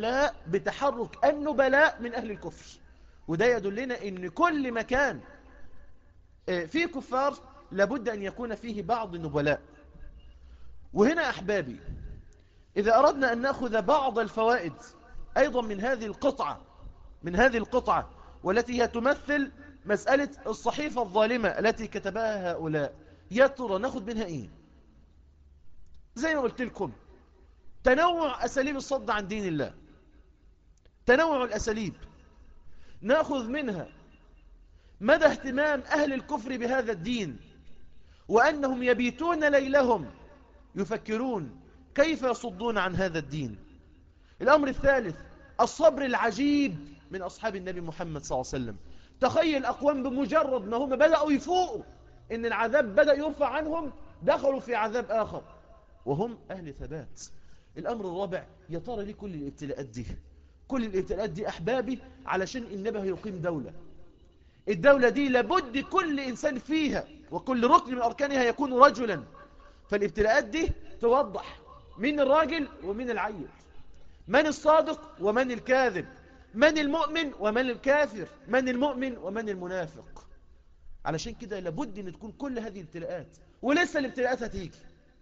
النبلاء من أهل الكفر. وده يدلنا أن كل مكان فيه كفار لابد أن يكون فيه بعض النبلاء. وهنا أحبابي إذا أردنا أن نأخذ بعض الفوائد أيضا من هذه القطعة والتي هي تمثل مسألة الصحيفة الظالمة التي كتبها هؤلاء، يا ترى نأخذ منها إيه؟ زي ما قلت لكم تنوع أساليب الصد عن دين الله، تنوع الأساليب. نأخذ منها مدى اهتمام أهل الكفر بهذا الدين، وأنهم يبيتون ليلهم يفكرون كيف يصدون عن هذا الدين. الأمر الثالث الصبر العجيب من أصحاب النبي محمد صلى الله عليه وسلم. تخيل أقوام بمجرد ما هم بدأوا يفوقوا إن العذاب بدأ يرفع عنهم دخلوا في عذاب آخر وهم أهل ثبات. الأمر الرابع يا ترى ليه كل الابتلاءات دي أحبابي؟ علشان النبي هيقيم دولة. الدولة دي لابد كل إنسان فيها وكل ركن من أركانها يكون رجلا. فالابتلاءات دي توضح من الراجل ومن العيل، من الصادق ومن الكاذب، من المؤمن ومن الكافر، من المؤمن ومن المنافق. علشان كده لابد أن تكون كل هذه الابتلاءات، ولسه الابتلاءات هتيجي.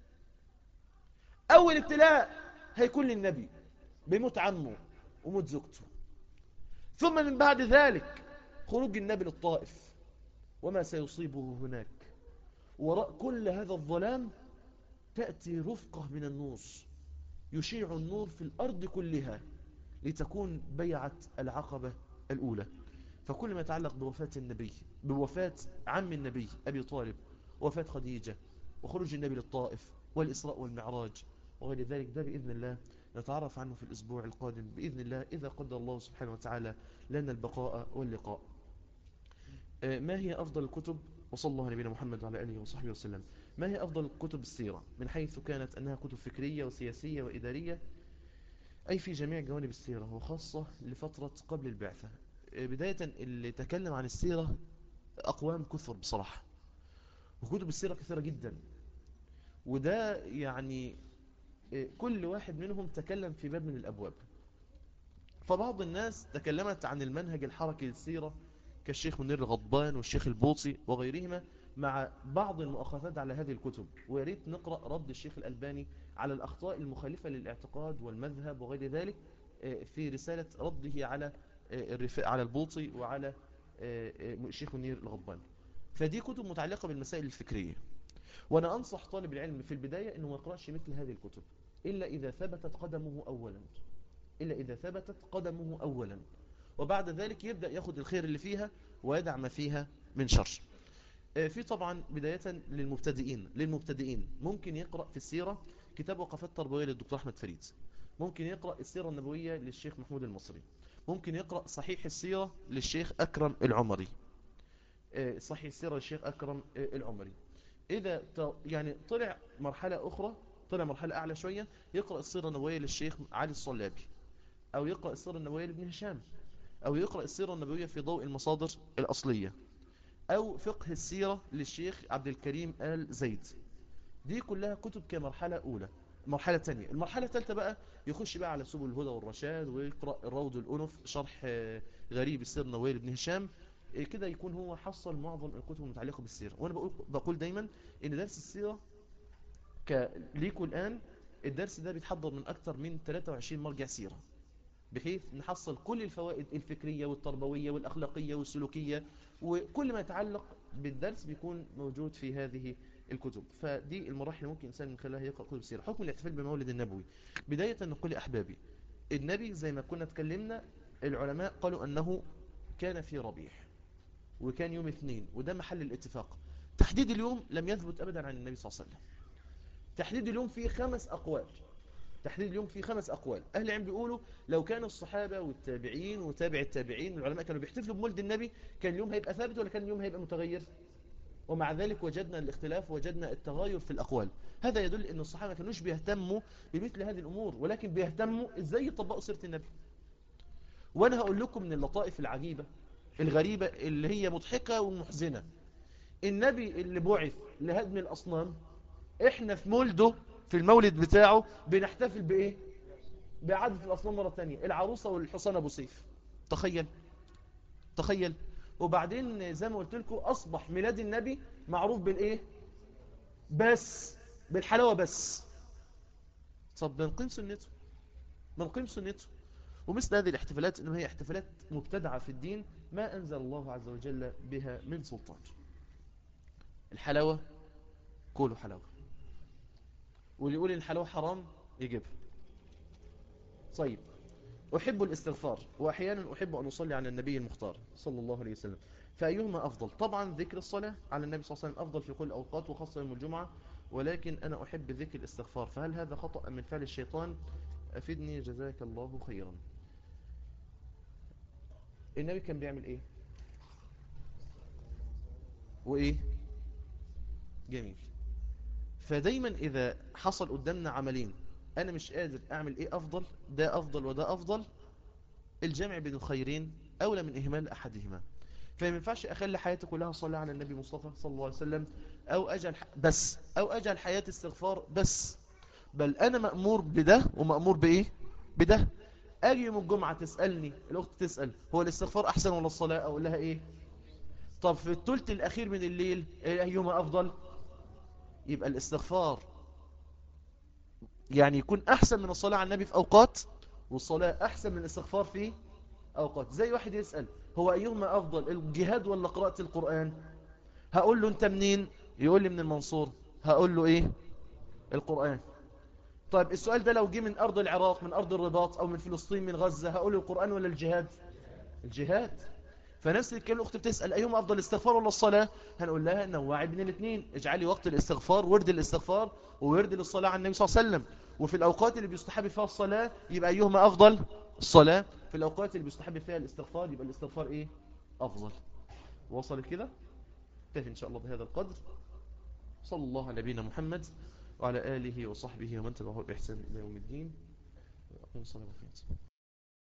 أول ابتلاء هيكون للنبي بموت عمه وموت زوجته، ثم من بعد ذلك خروج النبي للطائف وما سيصيبه هناك. وراء كل هذا الظلام تأتي رفقة من النور يشيع النور في الأرض كلها لتكون بيعة العقبة الأولى. فكل ما يتعلق بوفاة النبي، بوفاة عم النبي أبي طالب، وفاة خديجة، وخروج النبي للطائف، والإسراء والمعراج وغير ذلك، ده بإذن الله نتعرف عنه في الأسبوع القادم بإذن الله إذا قدر الله سبحانه وتعالى لنا البقاء واللقاء. ما هي أفضل الكتب؟ وصلى الله على نبينا محمد وعلى آله وصحبه وسلم. ما هي أفضل كتب السيرة من حيث كانت أنها كتب فكرية وسياسية وإدارية، أي في جميع جوانب السيرة وخاصة لفترة قبل البعثة؟ بداية اللي تكلم عن السيرة أقوام كثر بصراحة، وكتب السيرة كثيرة جدا، وده يعني كل واحد منهم تكلم في باب من الأبواب. فبعض الناس تكلمت عن المنهج الحركي للسيرة كالشيخ منير الغضبان والشيخ البوصي وغيرهما مع بعض المؤاخذات على هذه الكتب، وياريت نقرأ رد الشيخ الألباني على الأخطاء المخالفة للاعتقاد والمذهب وغير ذلك في رسالة رده على على البوطي وعلى الشيخ منير الغضباني. فدي كتب متعلقة بالمسائل الفكرية، وأنا أنصح طالب العلم في البداية أنه ما يقرأش مثل هذه الكتب إلا إذا ثبتت قدمه أولا، وبعد ذلك يبدأ ياخد الخير اللي فيها ويدع ما فيها من شر. في طبعا بداية للمبتدئين ممكن يقرأ في السيرة كتاب وقفات تربوية للدكتور أحمد فريد، ممكن يقرأ السيرة النبوية للشيخ محمود المصري، ممكن يقرأ صحيح السيرة للشيخ أكرم العمري، صحيح السيرة للشيخ أكرم العمري. إذا يعني طلع مرحلة أخرى، طلع مرحلة أعلى شوية، يقرأ السيرة النبوية للشيخ علي الصلابي، أو يقرأ السيرة النبوية لابن هشام، أو يقرأ السيرة النبوية في ضوء المصادر الأصلية، أو فقه السيرة للشيخ عبد الكريم آل زيد. دي كلها كتب كمرحلة أولى. مرحلة تانية، المرحلة الثالثة بقى يخش بقى على سبل الهدى والرشاد، ويقرأ الروض الأنف شرح غريب السيرة النبوية لابن هشام. كده يكون هو حصل معظم الكتب المتعلقة بالسيرة. وأنا بقول دايما إن درس السيرة ليكوا الآن الدرس ده بيتحضر من أكثر من 23 مرجع سيرة، بحيث نحصل كل الفوائد الفكرية والتربوية والأخلاقية والسلوكية، وكل ما يتعلق بالدرس بيكون موجود في هذه الكتب. فدي المراحل اللي ممكن الإنسان من خلالها يقرأ كتب السيرة. حكم الاحتفال بمولد النبوي، بداية نقول يا أحبابي، النبي زي ما كنا اتكلمنا العلماء قالوا أنه كان في ربيع، وكان يوم اثنين، وده محل الاتفاق. تحديد اليوم لم يثبت أبدا عن النبي صلى الله عليه وسلم. تحديد اليوم فيه 5 أقوال، أهل العلم بيقولوا لو كان الصحابة والتابعين وتابع التابعين والعلماء كانوا بيحتفلوا بمولد النبي، كان اليوم هيبقى ثابت ولا كان اليوم هيبقى متغير؟ ومع ذلك وجدنا الاختلاف، وجدنا التغاير في الأقوال. هذا يدل أن الصحابة ما كانوش بيهتموا بمثل هذه الأمور، ولكن بيهتموا إزاي يطبقوا سيرة النبي. وأنا هقول لكم من اللطائف العجيبة الغريبة اللي هي مضحكة ومحزنة. النبي اللي بعث لهدم الأصنام، إحنا في مولده، في المولد بتاعه بنحتفل بإيه؟ بإعادة الأصنام مرة تانية، العروسة والحصان أبو سيف. تخيل. وبعدين زي ما قلت لكم أصبح ميلاد النبي معروف بالإيه؟ بس بالحلاوة بس. طب بنقيم سنته. ومثل هذه الاحتفالات إنه هي احتفالات مبتدعة في الدين، ما أنزل الله عز وجل بها من سلطان. الحلاوة كله حلاوة، واللي يقول إن الحلاوة حرام يجيبها. طيب، أحب الاستغفار، وأحيانا أحب أن أصلي على النبي المختار صلى الله عليه وسلم، فأيهما أفضل؟ طبعا ذكر الصلاة على النبي صلى الله عليه وسلم أفضل في كل الأوقات، وخاصة يوم الجمعة، ولكن أنا أحب ذكر الاستغفار. فهل هذا خطأ من فعل الشيطان؟ أفيدني جزاك الله خيرا. النبي كان بيعمل إيه؟ وإيه؟ جميل. فدايما إذا حصل قدامنا عملين أنا مش قادر أعمل إيه أفضل، ده أفضل وده أفضل، الجمع بين الخيرين أولى من إهمال أحدهما. فما ينفعش أخلي حياتي كلها صلاة على النبي مصطفى صلى الله عليه وسلم، أو أجعل حياتي استغفار بس. بل أنا مأمور بده ومأمور بإيه؟ بده. أجي يوم الجمعة تسألني الأخت، تسأل هو الاستغفار أحسن ولا الصلاة؟ أقول لها إيه؟ طب في الثلث الأخير من الليل أيهما أفضل؟ يبقى الاستغفار يعني يكون أحسن من الصلاة على النبي في أوقات، والصلاة أحسن من الاستغفار في أوقات. زي واحد يسأل هو أيهما أفضل، الجهاد ولا قراءة القرآن؟ هقول له أنت منين؟ يقول لي من المنصور. هقول له إيه؟ القرآن. طيب السؤال ده لو جه من أرض العراق، من أرض الرباط، أو من فلسطين، من غزة، هقول له القرآن ولا الجهاد؟ الجهاد. فنفس الكلمة الأخت بتسأل أيهما أفضل، الاستغفار ولا الصلاة؟ هنقول لها نوعي بين الاثنين، اجعلي وقت الاستغفار ورد الاستغفار وورد للصلاة على النبي صلى الله عليه وسلم. وفي الأوقات اللي بيستحب فيها الصلاة يبقى أيهما أفضل؟ الصلاة. في الأوقات اللي بيستحب فيها الاستغفار يبقى الاستغفار إيه؟ أفضل. وصلت كده؟ تهي إن شاء الله بهذا القدر. صلى الله على نبينا محمد وعلى آله وصحبه ومن تبعه بإحسان إلى يوم الدين. أقيم الصلاة والسلام.